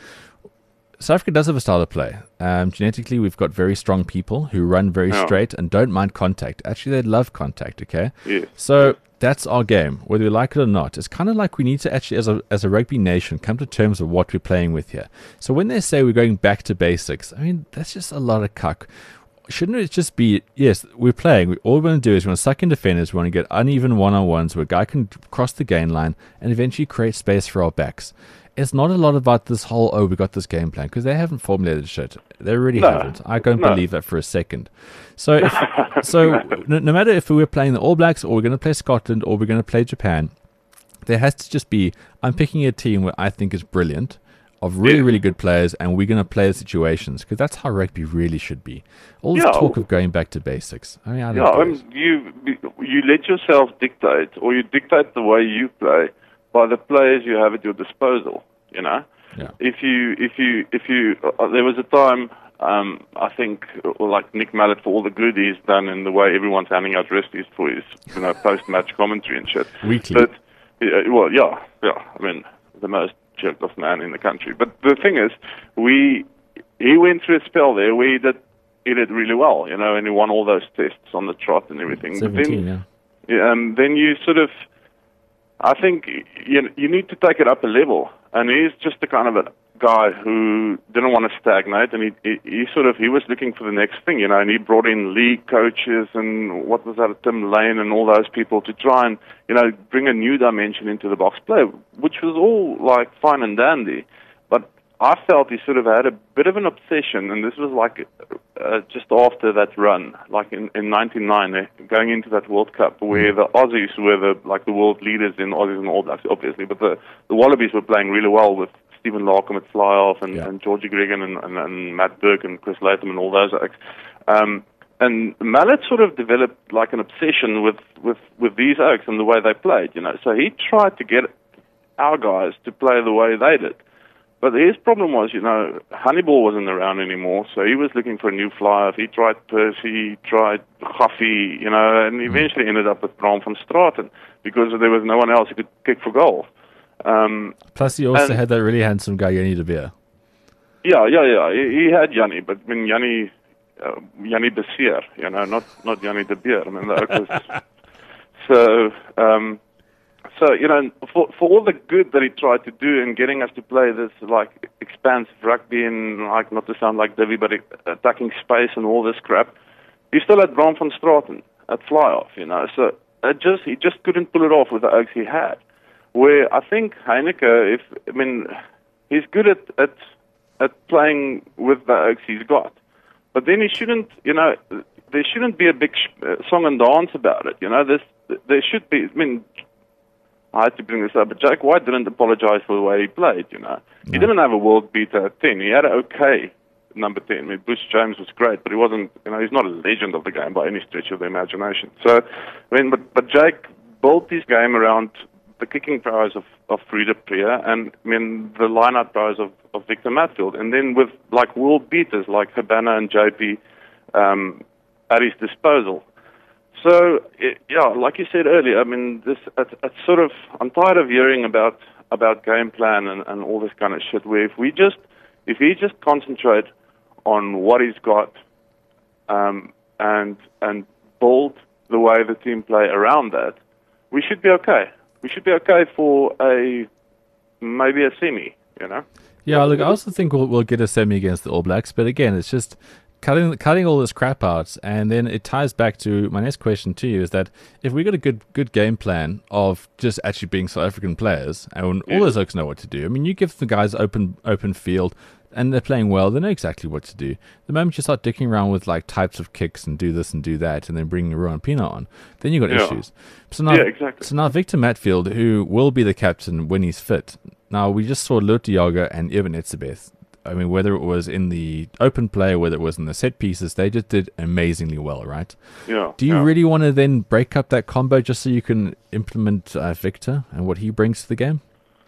South Africa does have a style of play. Um, genetically, we've got very strong people who run very yeah. straight and don't mind contact. Actually, they love contact, okay? Yes. So yes. that's our game, whether we like it or not. It's kind of like we need to actually, as a as a rugby nation, come to terms with what we're playing with here. So when they say we're going back to basics, I mean, that's just a lot of cuck. Shouldn't it just be, yes, we're playing. We, all we want to do is we want to suck in defenders. We want to get uneven one-on-ones where a guy can cross the gain line and eventually create space for our backs. It's not a lot about this whole, oh, we got this game plan, because they haven't formulated shit. They really no, haven't. I don't no. believe that for a second. So, if, so no, no matter if we're playing the All Blacks or we're going to play Scotland or we're going to play Japan, there has to just be, I'm picking a team where I think is brilliant, of really, yeah. really good players, and we're going to play the situations, because that's how rugby really should be. All this yeah. talk of going back to basics. I mean, I don't yeah, I mean, you you let yourself dictate, or you dictate the way you play by the players you have at your disposal. You know, yeah. if you if you if you uh, there was a time um, I think or like Nick Mallett, for all the good he's done and the way everyone's handing out resties for his you know post match commentary and shit. Weekly. But uh, well, yeah, yeah. I mean, the most jerked off man in the country. But the thing is, we he went through a spell there where he did he did really well. You know, and he won all those tests on the trot and everything. seventeen, but then, yeah. yeah, and then you sort of. I think you you need to take it up a level, and he's just the kind of a guy who didn't want to stagnate, and he, he he sort of he was looking for the next thing, you know, and he brought in league coaches and what was that, Tim Lane and all those people to try and you know bring a new dimension into the box play, which was all like fine and dandy, but I felt he sort of had a bit of an obsession, and this was like uh, just after that run, like in, in ninety-nine, eh, going into that World Cup, where the Aussies were the like the world leaders in Aussies and All Blacks, obviously, but the, the Wallabies were playing really well with Stephen Larkham at fly-off and, yeah. and Georgie Gregan and, and, and Matt Burke and Chris Latham and all those acts. Um, and Mallet sort of developed like an obsession with, with, with these oaks and the way they played, you know. So he tried to get our guys to play the way they did. But his problem was, you know, Honeyball wasn't around anymore, so he was looking for a new flyer. He tried Percy, he tried Guffey, you know, and eventually ended up with Bram van Straten because there was no one else who could kick for goal. Um, Plus, he also and, had that really handsome guy, Jannie de Beer. Yeah, yeah, yeah. He, he had Jannie, but I mean, Jannie, uh, Jannie Beseer, you know, not not Jannie de Beer. I mean, that was so. Um, So, you know, for for all the good that he tried to do in getting us to play this, like, expansive rugby and, like, not to sound like Divi, but attacking space and all this crap, he still had Bram van Straten at fly-off, you know. So it just he just couldn't pull it off with the oaks he had. Where I think Heyneke, if, I mean, he's good at, at, at playing with the oaks he's got. But then he shouldn't, you know, there shouldn't be a big sh- uh, song and dance about it, you know. There's, there should be, I mean... I had to bring this up, but Jake White didn't apologize for the way he played, you know. No. He didn't have a world beater at ten. He had an okay number ten. I mean, Bush James was great, but he wasn't, you know, he's not a legend of the game by any stretch of the imagination. So, I mean, but, but Jake built his game around the kicking prowess of, of Friede Prier and, I mean, the line-out prowess of, of Victor Matfield. And then with, like, world beaters like Habana and J P um, at his disposal. So, it, yeah, like you said earlier, I mean, this it's, it's sort of, I'm tired of hearing about, about game plan and, and all this kind of shit, where if we just, if we just concentrate on what he's got um, and and build the way the team play around that, we should be okay. We should be okay for a, maybe a semi, you know? Yeah, look, I also think we'll, we'll get a semi against the All Blacks, but again, it's just... Cutting cutting all this crap out, and then it ties back to my next question to you, is that if we got a good good game plan of just actually being South African players, and all those oaks know what to do, I mean, you give the guys open open field, and they're playing well, they know exactly what to do. The moment you start dicking around with like types of kicks and do this and do that, and then bringing Ruan Pienaar on, then you've got Yeah. issues. So now, Yeah, exactly. so now Victor Matfield, who will be the captain when he's fit. Now, we just saw Lut Jager and Eben Etzebeth. I mean, whether it was in the open play or whether it was in the set pieces, they just did amazingly well, right? Yeah. Do you yeah. really want to then break up that combo just so you can implement uh, Victor and what he brings to the game?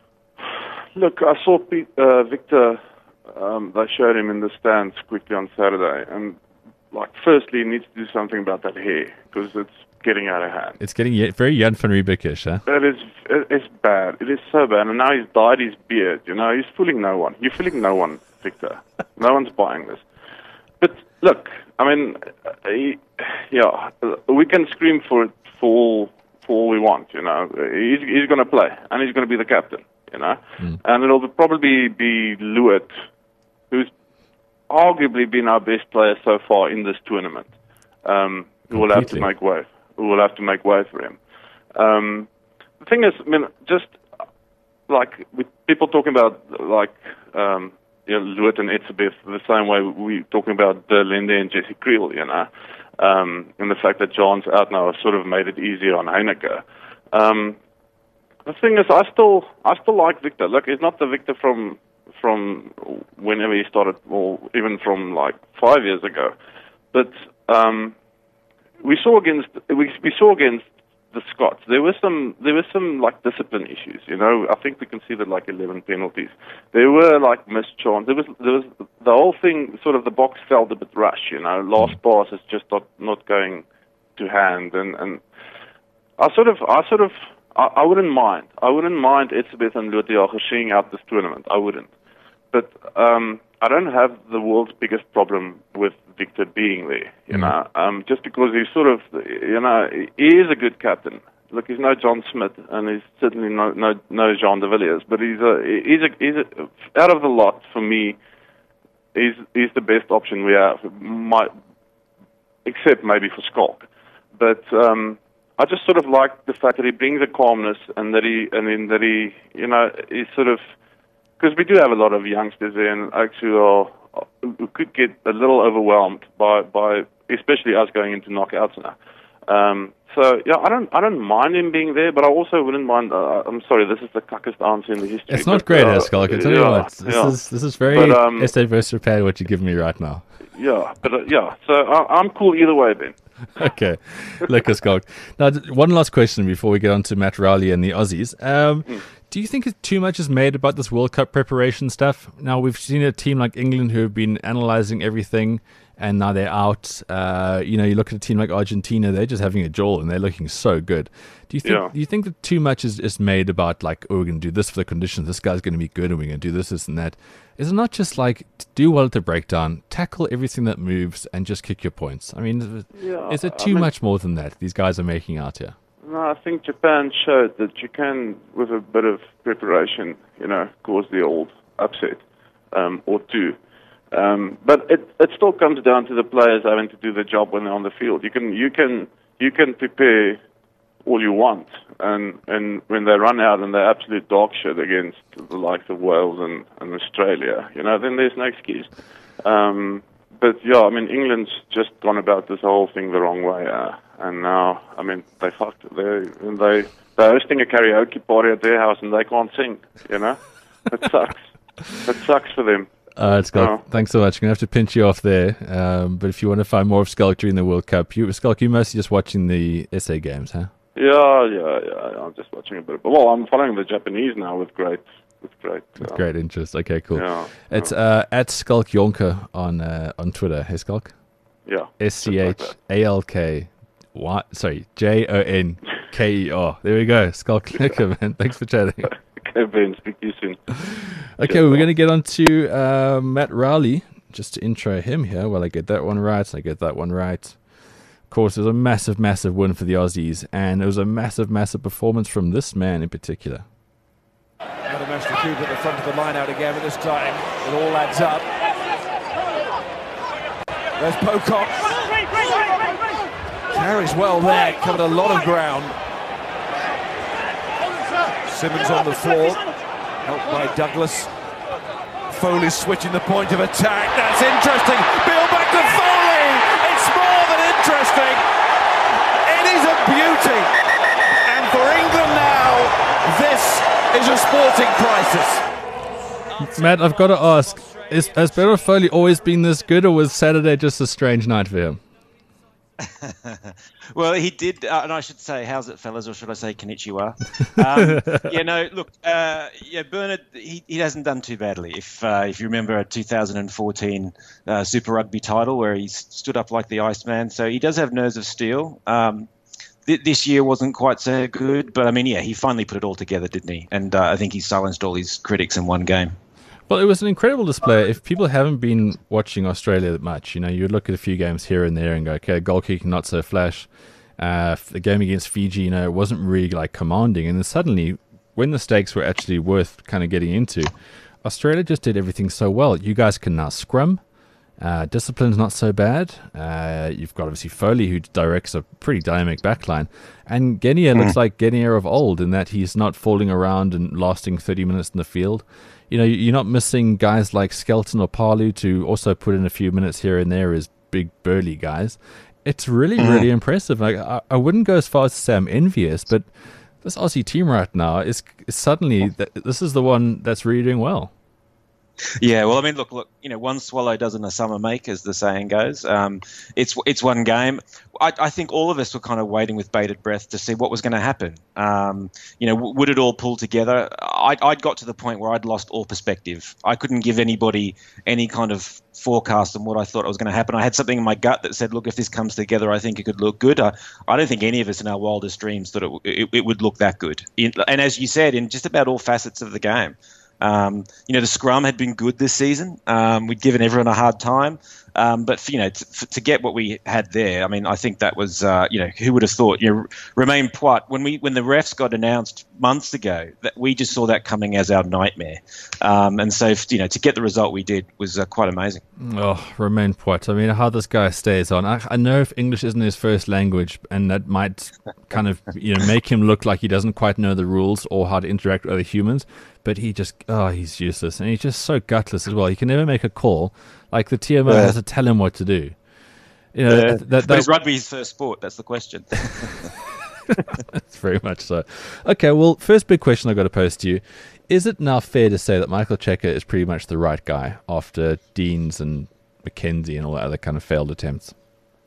Look, I saw Pete, uh, Victor. Um, they showed him in the stands quickly on Saturday, and like, firstly, he needs to do something about that hair because it's getting out of hand. It's getting ye- very Jan van Riebeck-ish, huh? It is. It, it's bad. It is so bad. And now he's dyed his beard. You know, he's fooling no one. You're fooling no one, Victor. No one's buying this. But look, I mean, uh, he, yeah, we can scream for it for all, for all we want. You know, he's he's going to play, and he's going to be the captain. You know, Mm. and it'll probably be Lewitt, who's arguably been our best player so far in this tournament. Um, who will have to Completely. make way. Who will have to make way for him. Um, the thing is, I mean, just like with people talking about like um, you know, Lewitt and Etzebeth the same way we're talking about De Linde and Jesse Creel, you know, um, and the fact that John's out now has sort of made it easier on Heineke. Um, the thing is, I still, I still like Victor. Look, he's not the Victor from from whenever he started, or even from like five years ago. But um, we saw against we, we saw against the Scots. There were some there were some like discipline issues. You know, I think we conceded like eleven penalties. There were like missed chances. There was there was the whole thing. Sort of the box felt a bit rush. You know, last pass is just not not going to hand, and and I sort of I sort of. I, I wouldn't mind. I wouldn't mind Etzebeth and Lut Jager seeing out this tournament. I wouldn't. But um, I don't have the world's biggest problem with Victor being there, you Mm. know, um, just because he's sort of, you know, he is a good captain. Look, he's no John Smith, and he's certainly no no, no Jean de Villiers, but he's a he's a he's a, out of the lot for me. He's he's the best option we have, my, except maybe for Skalk. But um, I just sort of like the fact that he brings a calmness, and that he and then that he, you know, he's sort of, because we do have a lot of youngsters there, and actually are, who could get a little overwhelmed by, by especially us going into knockouts now. Um, so yeah, I don't I don't mind him being there, but I also wouldn't mind. Uh, I'm sorry, this is the cuckest answer in the history. It's not but, great, uh, Eskalk. I tell yeah, you what, this yeah. is this is very But, um, Estee Verster what you're giving me right now. Yeah, but uh, yeah, so I, I'm cool either way, Ben. Okay, look, Eskalk. Now, d- one last question before we get on to Matt Rowley and the Aussies. Um, Mm. Do you think too much is made about this World Cup preparation stuff? Now, we've seen a team like England who have been analysing everything, and now they're out. Uh, you know, you look at a team like Argentina; they're just having a jaw, and they're looking so good. Do you think? Yeah. Do you think that too much is, is made about like, oh, we're going to do this for the conditions. This guy's going to be good, and we're going to do this, this, and that. Is it not just like do well at the breakdown, tackle everything that moves, and just kick your points? I mean, Yeah, is it I too mean- much more than that? These guys are making out here. No, I think Japan showed that you can, with a bit of preparation, you know, cause the old upset um, or two. Um, but it it still comes down to the players having to do the job when they're on the field. You can you can you can prepare all you want, and and when they run out and they're absolute dog shit against the likes of Wales and, and Australia, you know, then there's no excuse. Um, but yeah, I mean, England's just gone about this whole thing the wrong way. Uh, And now, I mean, they fucked. They they they're hosting a karaoke party at their house, and they can't sing. You know, it sucks. It sucks for them. All right, Skulk, Oh. thanks so much. I'm going to have to pinch you off there. Um, but if you want to find more of Skulk during the World Cup, you, Skulk, you're mostly just watching the S A games, huh? Yeah, yeah, yeah. I'm just watching a bit. But well, I'm following the Japanese now with great, with great, With uh, great interest. Okay, cool. Yeah, It's uh, at Skulk Jonker on uh, on Twitter. Hey, Skulk? yeah. S C H A L K. What? Sorry, J O N K E R. There we go. Skulk Clicker, man. Thanks for chatting. Okay, Ben. Speak to you soon. Okay, well, we're going to get on to uh, Matt Rowley, just to intro him here. Well, I get that one right. I get that one right. Of course, it was a massive, massive win for the Aussies, and it was a massive, massive performance from this man in particular. Adam Ashley Cooper at the front of the line out again, but this time it all adds up. There's Pocock. Carries well there, covered a lot of ground. Simmons on the floor, helped by Douglas. Foley switching the point of attack. That's interesting. Bill back to Foley. It's more than interesting. It is a beauty. And for England now, this is a sporting crisis. Matt, I've got to ask, is, has Beryl Foley always been this good, or was Saturday just a strange night for him? Well, he did, uh, and I should say, how's it, fellas, or should I say konnichiwa? Um, yeah, no, look, uh, yeah, Bernard, he, he hasn't done too badly. If uh, if you remember a two thousand fourteen uh, Super Rugby title where he stood up like the Iceman, so he does have nerves of steel. Um, th- this year wasn't quite so good, but I mean, yeah, he finally put it all together, didn't he? And uh, I think he silenced all his critics in one game. Well, it was an incredible display. If people haven't been watching Australia that much, you know, you would look at a few games here and there and go, okay, goal kicking not so flash. Uh, the game against Fiji, you know, it wasn't really like commanding. And then suddenly, when the stakes were actually worth kind of getting into, Australia just did everything so well. You guys can now scrum. Uh, discipline's not so bad. Uh, you've got obviously Foley, who directs a pretty dynamic backline. And Genia mm. looks like Genia of old in that he's not falling around and lasting thirty minutes in the field. You know, you're not missing guys like Skelton or Palu to also put in a few minutes here and there as big burly guys. It's really, mm. really impressive. Like I, I wouldn't go as far as to say I'm envious, but this Aussie team right now is, is suddenly th- this is the one that's really doing well. Yeah, well, I mean, look, look, you know, one swallow doesn't a summer make, as the saying goes. Um, it's it's one game. I, I think all of us were kind of waiting with bated breath to see what was going to happen. Um, you know, w- would it all pull together? I'd, I'd got to the point where I'd lost all perspective. I couldn't give anybody any kind of forecast on what I thought was going to happen. I had something in my gut that said, look, if this comes together, I think it could look good. I, I don't think any of us in our wildest dreams thought it, it, it would look that good. In, and as you said, in just about all facets of the game. Um, you know, the scrum had been good this season. Um, we'd given everyone a hard time. Um, but, you know, to, to get what we had there, I mean, I think that was, uh, you know, who would have thought, you know, Romain Poit, when we when the refs got announced months ago, that we just saw that coming as our nightmare. Um, and so, you know, to get the result we did was uh, quite amazing. Oh, Romain Poit. I mean, how this guy stays on. I, I know if English isn't his first language, and that might kind of, you know, make him look like he doesn't quite know the rules or how to interact with other humans. But he just, oh, he's useless. And he's just so gutless as well. He can never make a call. Like the T M O yeah. has to tell him what to do. You know, yeah. that, that, but is rugby his first sport? That's the question. That's very much so. Okay, well, first big question I've got to pose to you. Is it now fair to say that Michael Cheika is pretty much the right guy after Deans and McKenzie and all that other kind of failed attempts?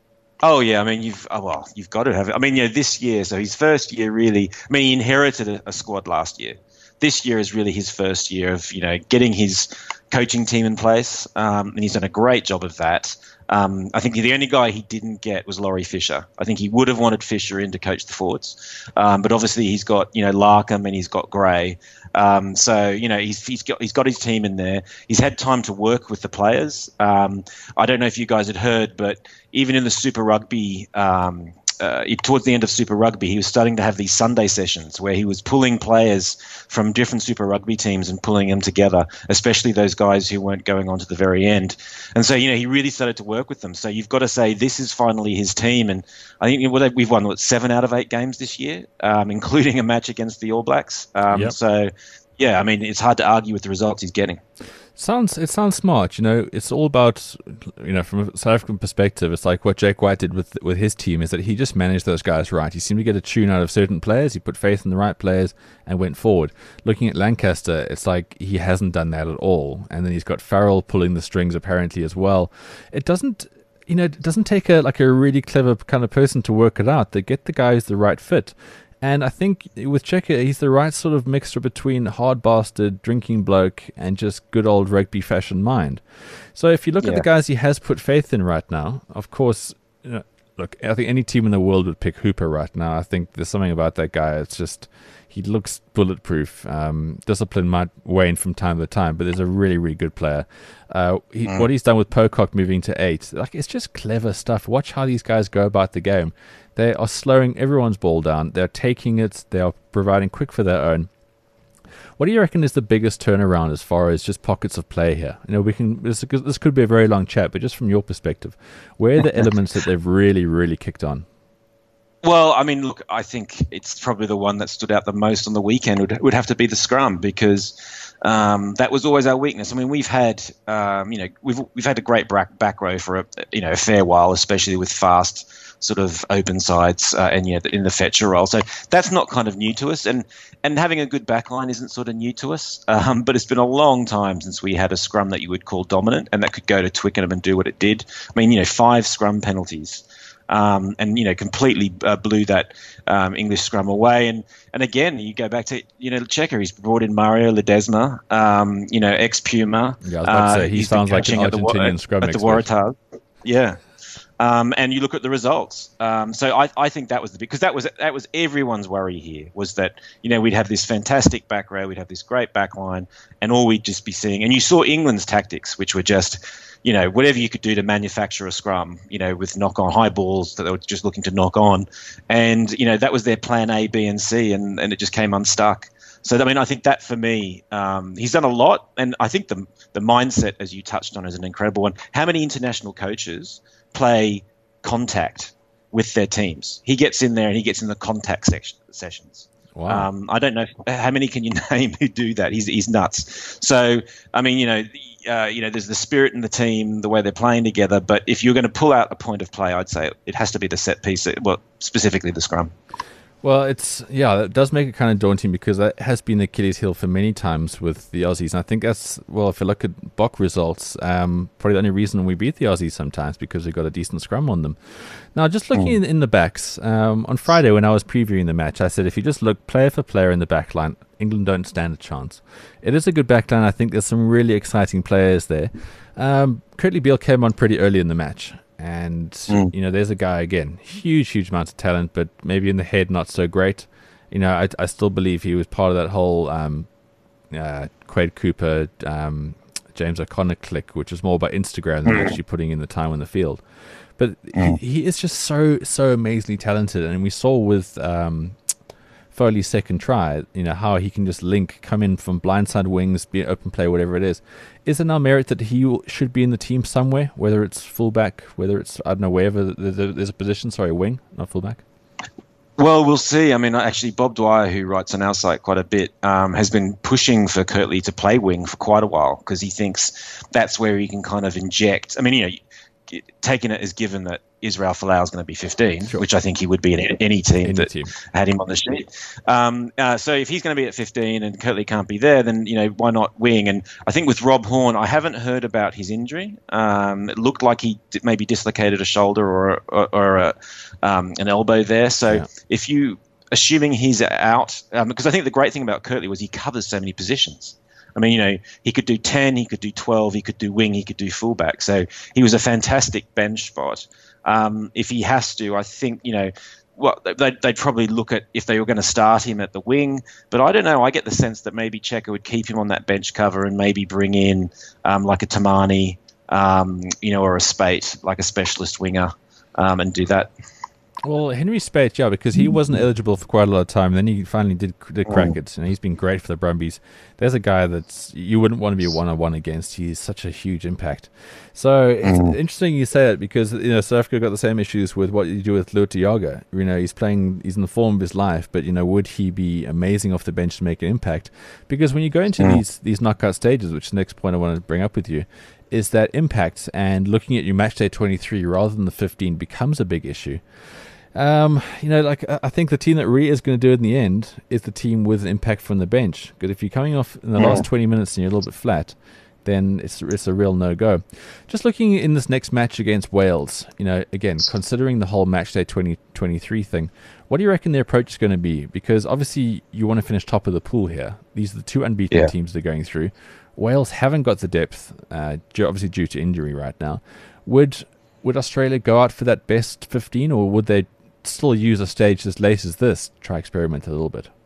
Oh yeah, I mean you've oh, well you've got to have it. I mean, you know, this year, so his first year really. I mean, he inherited a, a squad last year. This year is really his first year of, you know, getting his coaching team in place, um, and he's done a great job of that. Um, I think the only guy he didn't get was Laurie Fisher. I think he would have wanted Fisher in to coach the forwards, um, but obviously he's got, you know, Larkham and he's got Gray. Um, so, you know, he's he's got he's got his team in there. He's had time to work with the players. Um, I don't know if you guys had heard, but even in the Super Rugby. Um, Uh, towards the end of Super Rugby, he was starting to have these Sunday sessions where he was pulling players from different Super Rugby teams and pulling them together, especially those guys who weren't going on to the very end. And so, you know, he really started to work with them. So you've got to say this is finally his team. And I think well, we've won, what, seven out of eight games this year, um, including a match against the All Blacks. Um, yep. So, yeah, I mean, it's hard to argue with the results he's getting. Sounds it sounds smart, you know. It's all about, you know, from a South African perspective. It's like what Jake White did with with his team is that he just managed those guys right. He seemed to get a tune out of certain players. He put faith in the right players and went forward. Looking at Lancaster, it's like he hasn't done that at all. And then he's got Farrell pulling the strings apparently as well. It doesn't, you know, it doesn't take a like a really clever kind of person to work it out. They get the guy who's the right fit. And I think with Cheika, he's the right sort of mixture between hard bastard, drinking bloke, and just good old rugby fashion mind. So if you look yeah. at the guys he has put faith in right now, of course, you know, look, I think any team in the world would pick Hooper right now. I think there's something about that guy. It's just, he looks bulletproof. Um, discipline might wane from time to time, but there's a really, really good player. Uh, he, mm. What he's done with Pocock moving to eight, like it's just clever stuff. Watch how these guys go about the game. They are slowing everyone's ball down. They're taking it. They are providing quick for their own. What do you reckon is the biggest turnaround as far as just pockets of play here? You know, we can. This, this could be a very long chat, but just from your perspective, where are the elements that they've really, really kicked on? Well, I mean, look, I think it's probably the one that stood out the most on the weekend would would have to be the scrum because, Um, that was always our weakness. I mean, we've had, um, you know, we've we've had a great back back row for a you know a fair while, especially with fast sort of open sides uh, and yeah, in the fetcher role. So that's not kind of new to us, and and having a good backline isn't sort of new to us. Um, but it's been a long time since we had a scrum that you would call dominant and that could go to Twickenham and do what it did. I mean, you know, five scrum penalties. Um, and, you know, completely uh, blew that um, English scrum away. And, and again, you go back to, you know, Checker. He's brought in Mario Ledesma, um, you know, ex-Puma. Yeah, I was about to say, he uh, sounds like an Argentinian at scrum At the expert. Waratahs. Yeah. Um, and you look at the results. Um, so I, I think that was the big, because that was that was everyone's worry here, was that, you know, we'd have this fantastic back row, we'd have this great back line, and all we'd just be seeing. And you saw England's tactics, which were just, you know, whatever you could do to manufacture a scrum, you know, with knock-on high balls that they were just looking to knock on. And, you know, that was their plan A, B, and C, and, and it just came unstuck. So, I mean, I think that for me, um, he's done a lot. And I think the the mindset, as you touched on, is an incredible one. How many international coaches play contact with their teams? He gets in there and he gets in the contact section, sessions. Wow. Um, I don't know how many can you name who do that. He's he's nuts. So I mean, you know, uh, you know, there's the spirit in the team, the way they're playing together. But if you're going to pull out a point of play, I'd say it has to be the set piece. Well, specifically the scrum. Well, it's yeah, it does make it kind of daunting because that has been the Achilles heel for many times with the Aussies. And I think that's, well, if you look at Bok results, um, probably the only reason we beat the Aussies sometimes because we got a decent scrum on them. Now, just looking in, in the backs, um, on Friday when I was previewing the match, I said if you just look player for player in the back line, England don't stand a chance. It is a good back line. I think there's some really exciting players there. Um, Kurtley Beale came on pretty early in the match. And, mm. you know, there's a guy, again, huge, huge amount of talent, but maybe in the head not so great. You know, I, I still believe he was part of that whole um, uh, Quade Cooper, um, James O'Connor clique, which was more about Instagram than mm. actually putting in the time on the field. But mm. he, he is just so, so amazingly talented. And we saw with um, Foley's second try, you know, how he can just link, come in from blindside wings, be an open play, whatever it is. Is it now merit that he should be in the team somewhere, whether it's fullback, whether it's, I don't know, wherever there's a position, sorry, wing, not fullback? Well, we'll see. I mean, actually, Bob Dwyer, who writes on our site quite a bit, um, has been pushing for Kurtley to play wing for quite a while because he thinks that's where he can kind of inject. I mean, you know, taking it as given that Israel Folau is going to be fifteen, sure. which I think he would be in any team any that team. had him on the sheet. Um, uh, so if he's going to be at fifteen and Kurtley can't be there, then, you know, why not wing? And I think with Rob Horn, I haven't heard about his injury. Um, it looked like he maybe dislocated a shoulder or or, or a, um, an elbow there. So yeah. if you, assuming he's out, um, because I think the great thing about Kurtley was he covers so many positions. I mean, you know, he could do ten, he could do twelve, he could do wing, he could do fullback. So he was a fantastic bench spot. Um, if he has to, I think, you know, well, they'd, they'd probably look at if they were going to start him at the wing. But I don't know. I get the sense that maybe Checker would keep him on that bench cover and maybe bring in um, like a Tamani, um, you know, or a Spate, like a specialist winger, um, and do that. Well, Henry Spate, yeah, because he wasn't eligible for quite a lot of time. Then he finally did, did crack mm. it, and he's been great for the Brumbies. There's a guy that's you wouldn't want to be a one-on-one against. He's such a huge impact. So it's mm. interesting you say that because, you know, South Africa got the same issues with what you do with Luatiaga. You know, he's playing, he's in the form of his life, but, you know, would he be amazing off the bench to make an impact? Because when you go into mm. these these knockout stages, which is the next point I want to bring up with you, is that impact and looking at your match day twenty-three rather than the fifteen becomes a big issue. Um, you know, like I think the team that really is going to do it in the end is the team with impact from the bench. Because if you're coming off in the yeah. last twenty minutes and you're a little bit flat, then it's it's a real no-go. Just looking in this next match against Wales, you know, again, considering the whole match day twenty twenty-three thing, what do you reckon their approach is going to be? Because obviously you want to finish top of the pool here. These are the two unbeaten yeah. teams they're going through. Wales haven't got the depth, uh, obviously due to injury right now. Would would Australia go out for that best fifteen, or would they still use a stage as late as this, try experiment a little bit?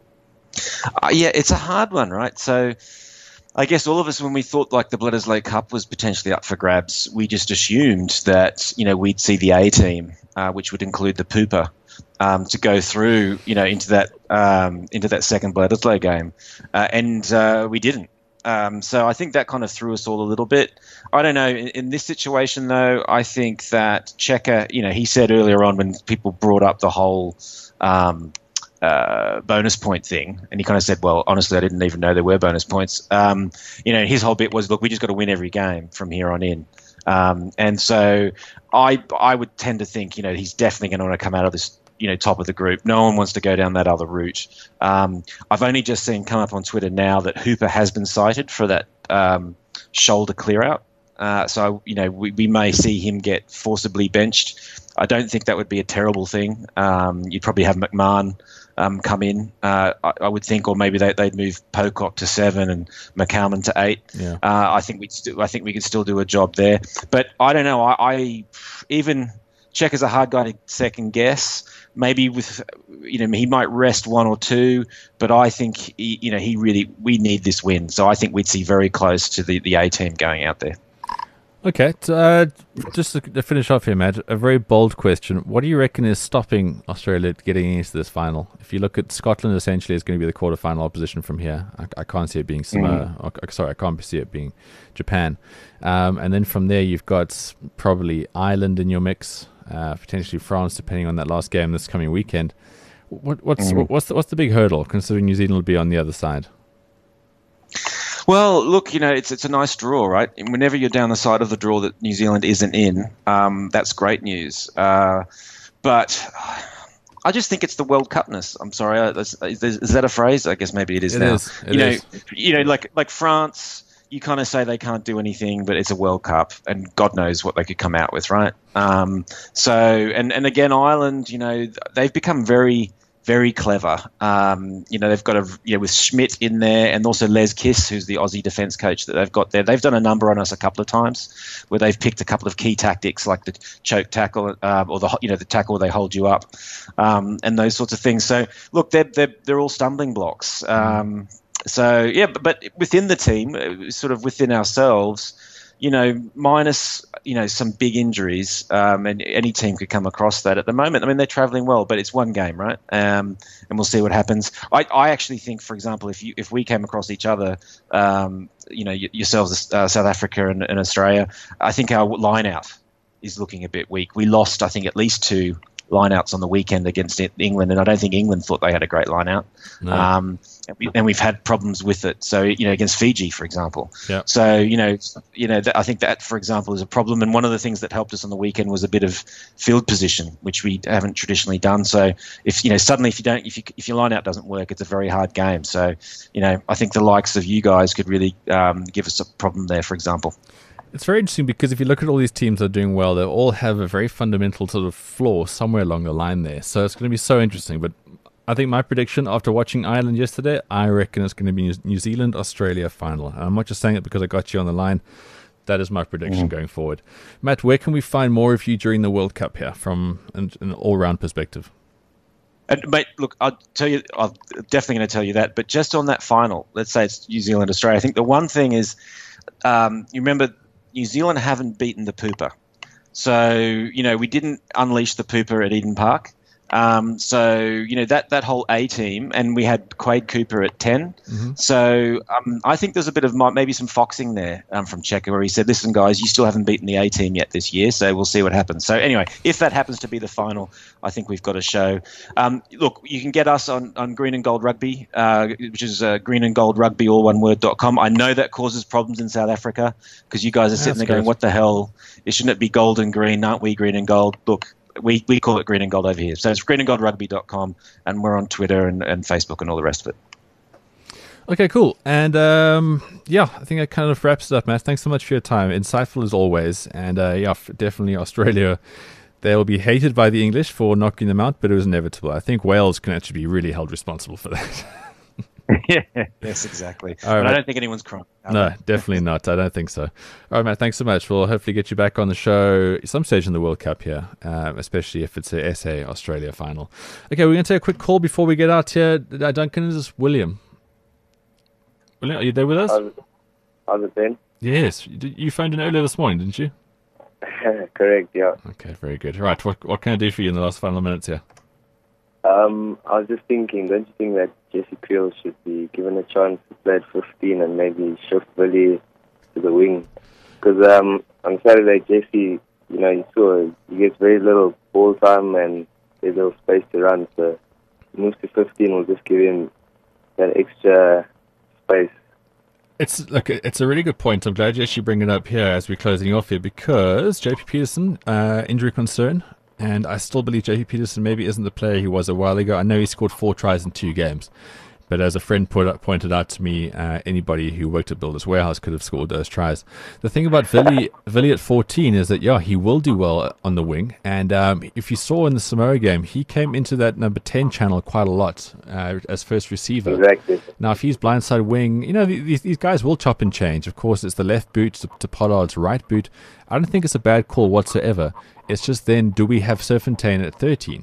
Uh, yeah, it's a hard one, right? So I guess all of us, when we thought like the Bledisloe Cup was potentially up for grabs, we just assumed that, you know, we'd see the A team, uh, which would include the Pooper, um, to go through, you know, into that um, into that second Bledisloe game, uh, and uh, we didn't. Um, so I think that kind of threw us all a little bit. I don't know. In, in this situation, though, I think that Checker, you know, he said earlier on when people brought up the whole, um, uh, bonus point thing, and he kind of said, "Well, honestly, I didn't even know there were bonus points." Um, you know, his whole bit was, "Look, we just got to win every game from here on in." Um, and so, I I would tend to think, you know, he's definitely going to want to come out of this, you know, top of the group. No one wants to go down that other route. Um, I've only just seen come up on Twitter now that Hooper has been cited for that um, shoulder clear out. Uh, so, you know, we, we may see him get forcibly benched. I don't think that would be a terrible thing. Um, you'd probably have McMahon um, come in, uh, I, I would think, or maybe they, they'd move Pocock to seven and McCalman to eight. Yeah. Uh, I think we st- I think we could still do a job there. But I don't know. I, I even Czech is a hard guy to second guess. Maybe with, you know, he might rest one or two, but I think he, you know, he really we need this win. So I think we'd see very close to the, the A team going out there. Okay, so, uh, just to, to finish off here, Matt, a very bold question. What do you reckon is stopping Australia getting into this final? If you look at Scotland, essentially, is going to be the quarterfinal opposition from here. I, I can't see it being Samoa. Mm. Or, sorry, I can't see it being Japan. Um, and then from there, you've got probably Ireland in your mix, uh, potentially France, depending on that last game this coming weekend. What, what's mm. what's the, what's the big hurdle, considering New Zealand will be on the other side? Well, look, you know, it's it's a nice draw, right? And whenever you're down the side of the draw that New Zealand isn't in, um, that's great news. Uh, but I just think it's the World Cupness. I'm sorry, is, is that a phrase? I guess maybe it is it now. Is. It you know, is. you know, like like France, you kind of say they can't do anything, but it's a World Cup, and God knows what they could come out with, right? Um, so, and and again, Ireland, you know, they've become very. Very clever. Um, you know, they've got a, you know, with Schmidt in there and also Les Kiss, who's the Aussie defence coach that they've got there. They've done a number on us a couple of times where they've picked a couple of key tactics like the choke tackle um, or the, you know, the tackle where they hold you up um, and those sorts of things. So, look, they're, they're, they're all stumbling blocks. Um, so, yeah, but, but within the team, sort of within ourselves, you know, minus, you know, some big injuries, um, and any team could come across that at the moment. I mean, they're travelling well, but it's one game, right? Um, and we'll see what happens. I, I actually think, for example, if you if we came across each other, um, you know, y- yourselves, uh, South Africa and, and Australia, I think our line-out is looking a bit weak. We lost, I think, at least two line-outs on the weekend against England, and I don't think England thought they had a great line-out. No. Um, and we've had problems with it. So, you know, against Fiji, for example. Yeah. So, you know, you know, th- I think that, for example, is a problem. And one of the things that helped us on the weekend was a bit of field position, which we haven't traditionally done. So, if you know, suddenly if you don't, if you if your line out doesn't work, it's a very hard game. So, you know, I think the likes of you guys could really um, give us a problem there, for example. It's very interesting because if you look at all these teams that are doing well, they all have a very fundamental sort of flaw somewhere along the line there. So it's going to be so interesting. But I think my prediction after watching Ireland yesterday, I reckon it's going to be New Zealand, Australia final. And I'm not just saying it because I got you on the line. That is my prediction mm. going forward. Matt, where can we find more of you during the World Cup here from an, an all-round perspective? And mate, look, I'll tell you, I'm definitely going to tell you that. But just on that final, let's say it's New Zealand, Australia, I think the one thing is, um, you remember New Zealand haven't beaten the Pooper. So, you know, we didn't unleash the Pooper at Eden Park. Um, so, you know, that, that whole A team, and we had Quade Cooper at ten. Mm-hmm. So um, I think there's a bit of maybe some foxing there um, from Checker where he said, listen, guys, you still haven't beaten the A team yet this year, so we'll see what happens. So anyway, if that happens to be the final, I think we've got a show. Um, look, you can get us on, on Green and Gold Rugby, uh, which is uh, green and gold rugby, all one word, dot com. I know that causes problems in South Africa because you guys are sitting That's there going, good. What the hell? Shouldn't it be gold and green? Aren't we green and gold? Look, We we call it Green and Gold over here. So it's green and gold rugby dot com, and we're on Twitter and, and Facebook and all the rest of it. Okay, cool. And um, yeah, I think that kind of wraps it up, Matt. Thanks so much for your time. Insightful as always. And uh, yeah, definitely Australia, they will be hated by the English for knocking them out, but it was inevitable. I think Wales can actually be really held responsible for that. Yeah, yes, exactly. All right, but I don't think anyone's crying. No, definitely not. I don't think so. All right, Matt, thanks so much. We'll hopefully get you back on the show at some stage in the World Cup here, um, especially if it's a S A Australia final. Okay, we're going to take a quick call before we get out here. Uh, Duncan, is this William? William, are you there with us? How's it been? Yes. You phoned in earlier this morning, didn't you? Correct, yeah. Okay, very good. All right, what, what can I do for you in the last final minutes here? Um, I was just thinking, don't you think that Jesse Creel should be given a chance to play at fifteen and maybe shift Willie to the wing? Because um, on Saturday, Jesse, you know, you saw he gets very little ball time and very little space to run. So moves to fifteen will just give him that extra space. It's look, it's a really good point. I'm glad you actually bring it up here as we're closing off here, because J P Peterson, uh, injury concern, and I still believe J P Peterson maybe isn't the player he was a while ago. I know he scored four tries in two games, but as a friend put up, pointed out to me, uh, anybody who worked at Builders Warehouse could have scored those tries. The thing about Villy, Villy at fourteen is that, yeah, he will do well on the wing. And um, if you saw in the Samoa game, he came into that number ten channel quite a lot uh, as first receiver. Exactly. Now, if he's blindside wing, you know, these, these guys will chop and change. Of course, it's the left boot to, to Pollard's right boot. I don't think it's a bad call whatsoever. It's just then, do we have Serfontein at thirteen?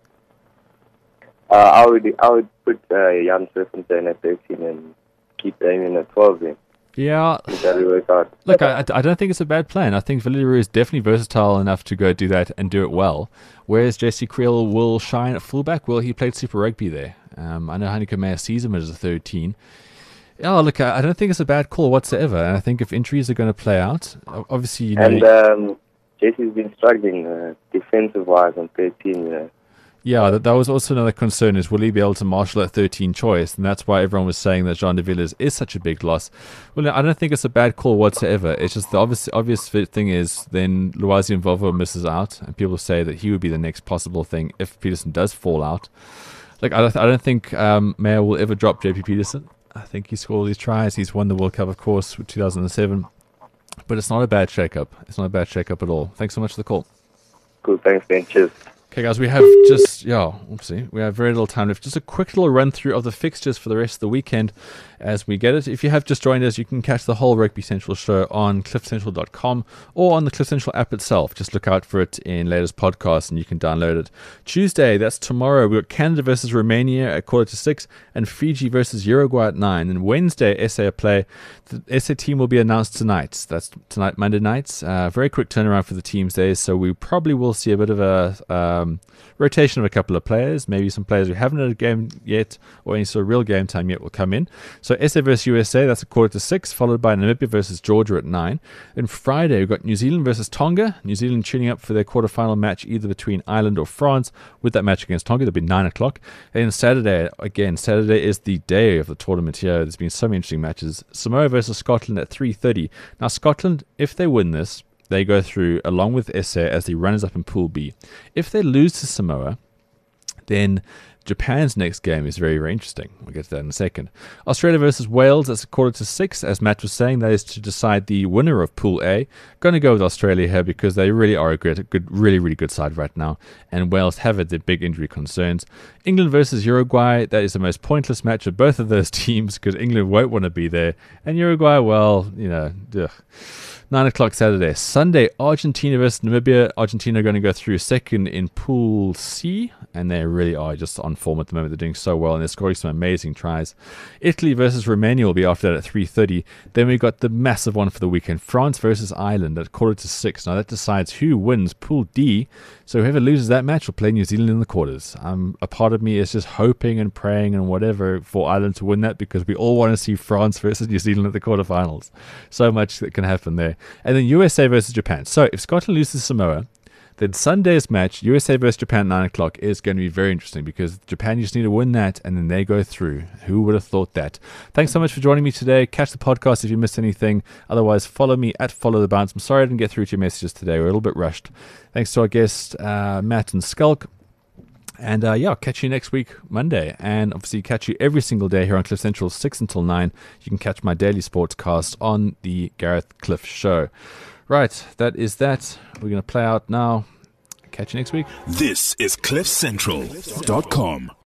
Uh, I would I would put uh, Jan Serfontein at thirteen and keep Damien at twelve then. Yeah. That will work out. Look, I, I don't think it's a bad plan. I think Villarreal is definitely versatile enough to go do that and do it well. Whereas Jesse Creel will shine at fullback. Well, he played Super Rugby there. Um, I know Hanneke Meyer sees him as a thirteen. Oh, look, I, I don't think it's a bad call whatsoever. And I think if injuries are going to play out, obviously, you know. And um, Jesse's been struggling uh, defensive-wise on thirteen, you know. Yeah, that, that was also another concern, is will he be able to marshal that thirteen choice? And that's why everyone was saying that Jean de Villiers is such a big loss. Well, I don't think it's a bad call whatsoever. It's just the obvious obvious thing is then Luazi Mvovo misses out, and people say that he would be the next possible thing if Peterson does fall out. Like, I don't, I don't think um, Meyer will ever drop J P Peterson. I think he scored all these tries. He's won the World Cup, of course, with two thousand seven. But it's not a bad shake-up. It's not a bad shake-up at all. Thanks so much for the call. Cool, thanks, man. Cheers. Okay, guys, we have just, yeah, oopsie, we have very little time left. Just a quick little run through of the fixtures for the rest of the weekend as we get it. If you have just joined us, you can catch the whole Rugby Central show on cliff central dot com or on the Cliff Central app itself. Just look out for it in latest podcasts and you can download it. Tuesday, that's tomorrow, we've got Canada versus Romania at quarter to six and Fiji versus Uruguay at nine. And Wednesday, S A play. The S A team will be announced tonight. That's tonight, Monday nights. Uh, very quick turnaround for the teams there, so we probably will see a bit of a um, rotation of a couple of players. Maybe some players who haven't had a game yet or any sort of real game time yet will come in. So S A versus U S A, that's a quarter to six, followed by Namibia versus Georgia at nine. Then Friday, we've got New Zealand versus Tonga. New Zealand tuning up for their quarterfinal match either between Ireland or France. With that match against Tonga, that'll be nine o'clock. And then Saturday, again, Saturday is the day of the tournament here. There's been so many interesting matches. Samoa versus Scotland at three thirty. Now, Scotland, if they win this, they go through along with S A as the runners-up in Pool B. If they lose to Samoa, then Japan's next game is very, very interesting. We'll get to that in a second. Australia versus Wales, that's a quarter to six. As Matt was saying, that is to decide the winner of Pool A. Going to go with Australia here because they really are a good, good, really, really good side right now. And Wales have had their big injury concerns. England versus Uruguay, that is the most pointless match of both of those teams because England won't want to be there. And Uruguay, well, you know, ugh. nine o'clock Saturday. Sunday, Argentina versus Namibia. Argentina are going to go through second in Pool C, and they really are just on form at the moment. They're doing so well, and they're scoring some amazing tries. Italy versus Romania will be after that at three thirty. Then we've got the massive one for the weekend, France versus Ireland at quarter to six. Now, that decides who wins Pool D, so whoever loses that match will play New Zealand in the quarters. Um, a part of me is just hoping and praying and whatever for Ireland to win that because we all want to see France versus New Zealand at the quarterfinals. So much that can happen there. And then U S A versus Japan. So if Scotland loses Samoa, then Sunday's match, U S A versus Japan at nine o'clock, is going to be very interesting because Japan just need to win that and then they go through. Who would have thought that? Thanks so much for joining me today. Catch the podcast if you missed anything. Otherwise, follow me at Follow the Bounce. I'm sorry I didn't get through to your messages today. We're a little bit rushed. Thanks to our guests, uh, Matt and Skulk. And uh, yeah, I'll catch you next week, Monday. And obviously, catch you every single day here on Cliff Central, six until nine. You can catch my daily sportscast on the Gareth Cliff Show. Right, that is that. We're going to play out now. Catch you next week. This is cliff central dot com.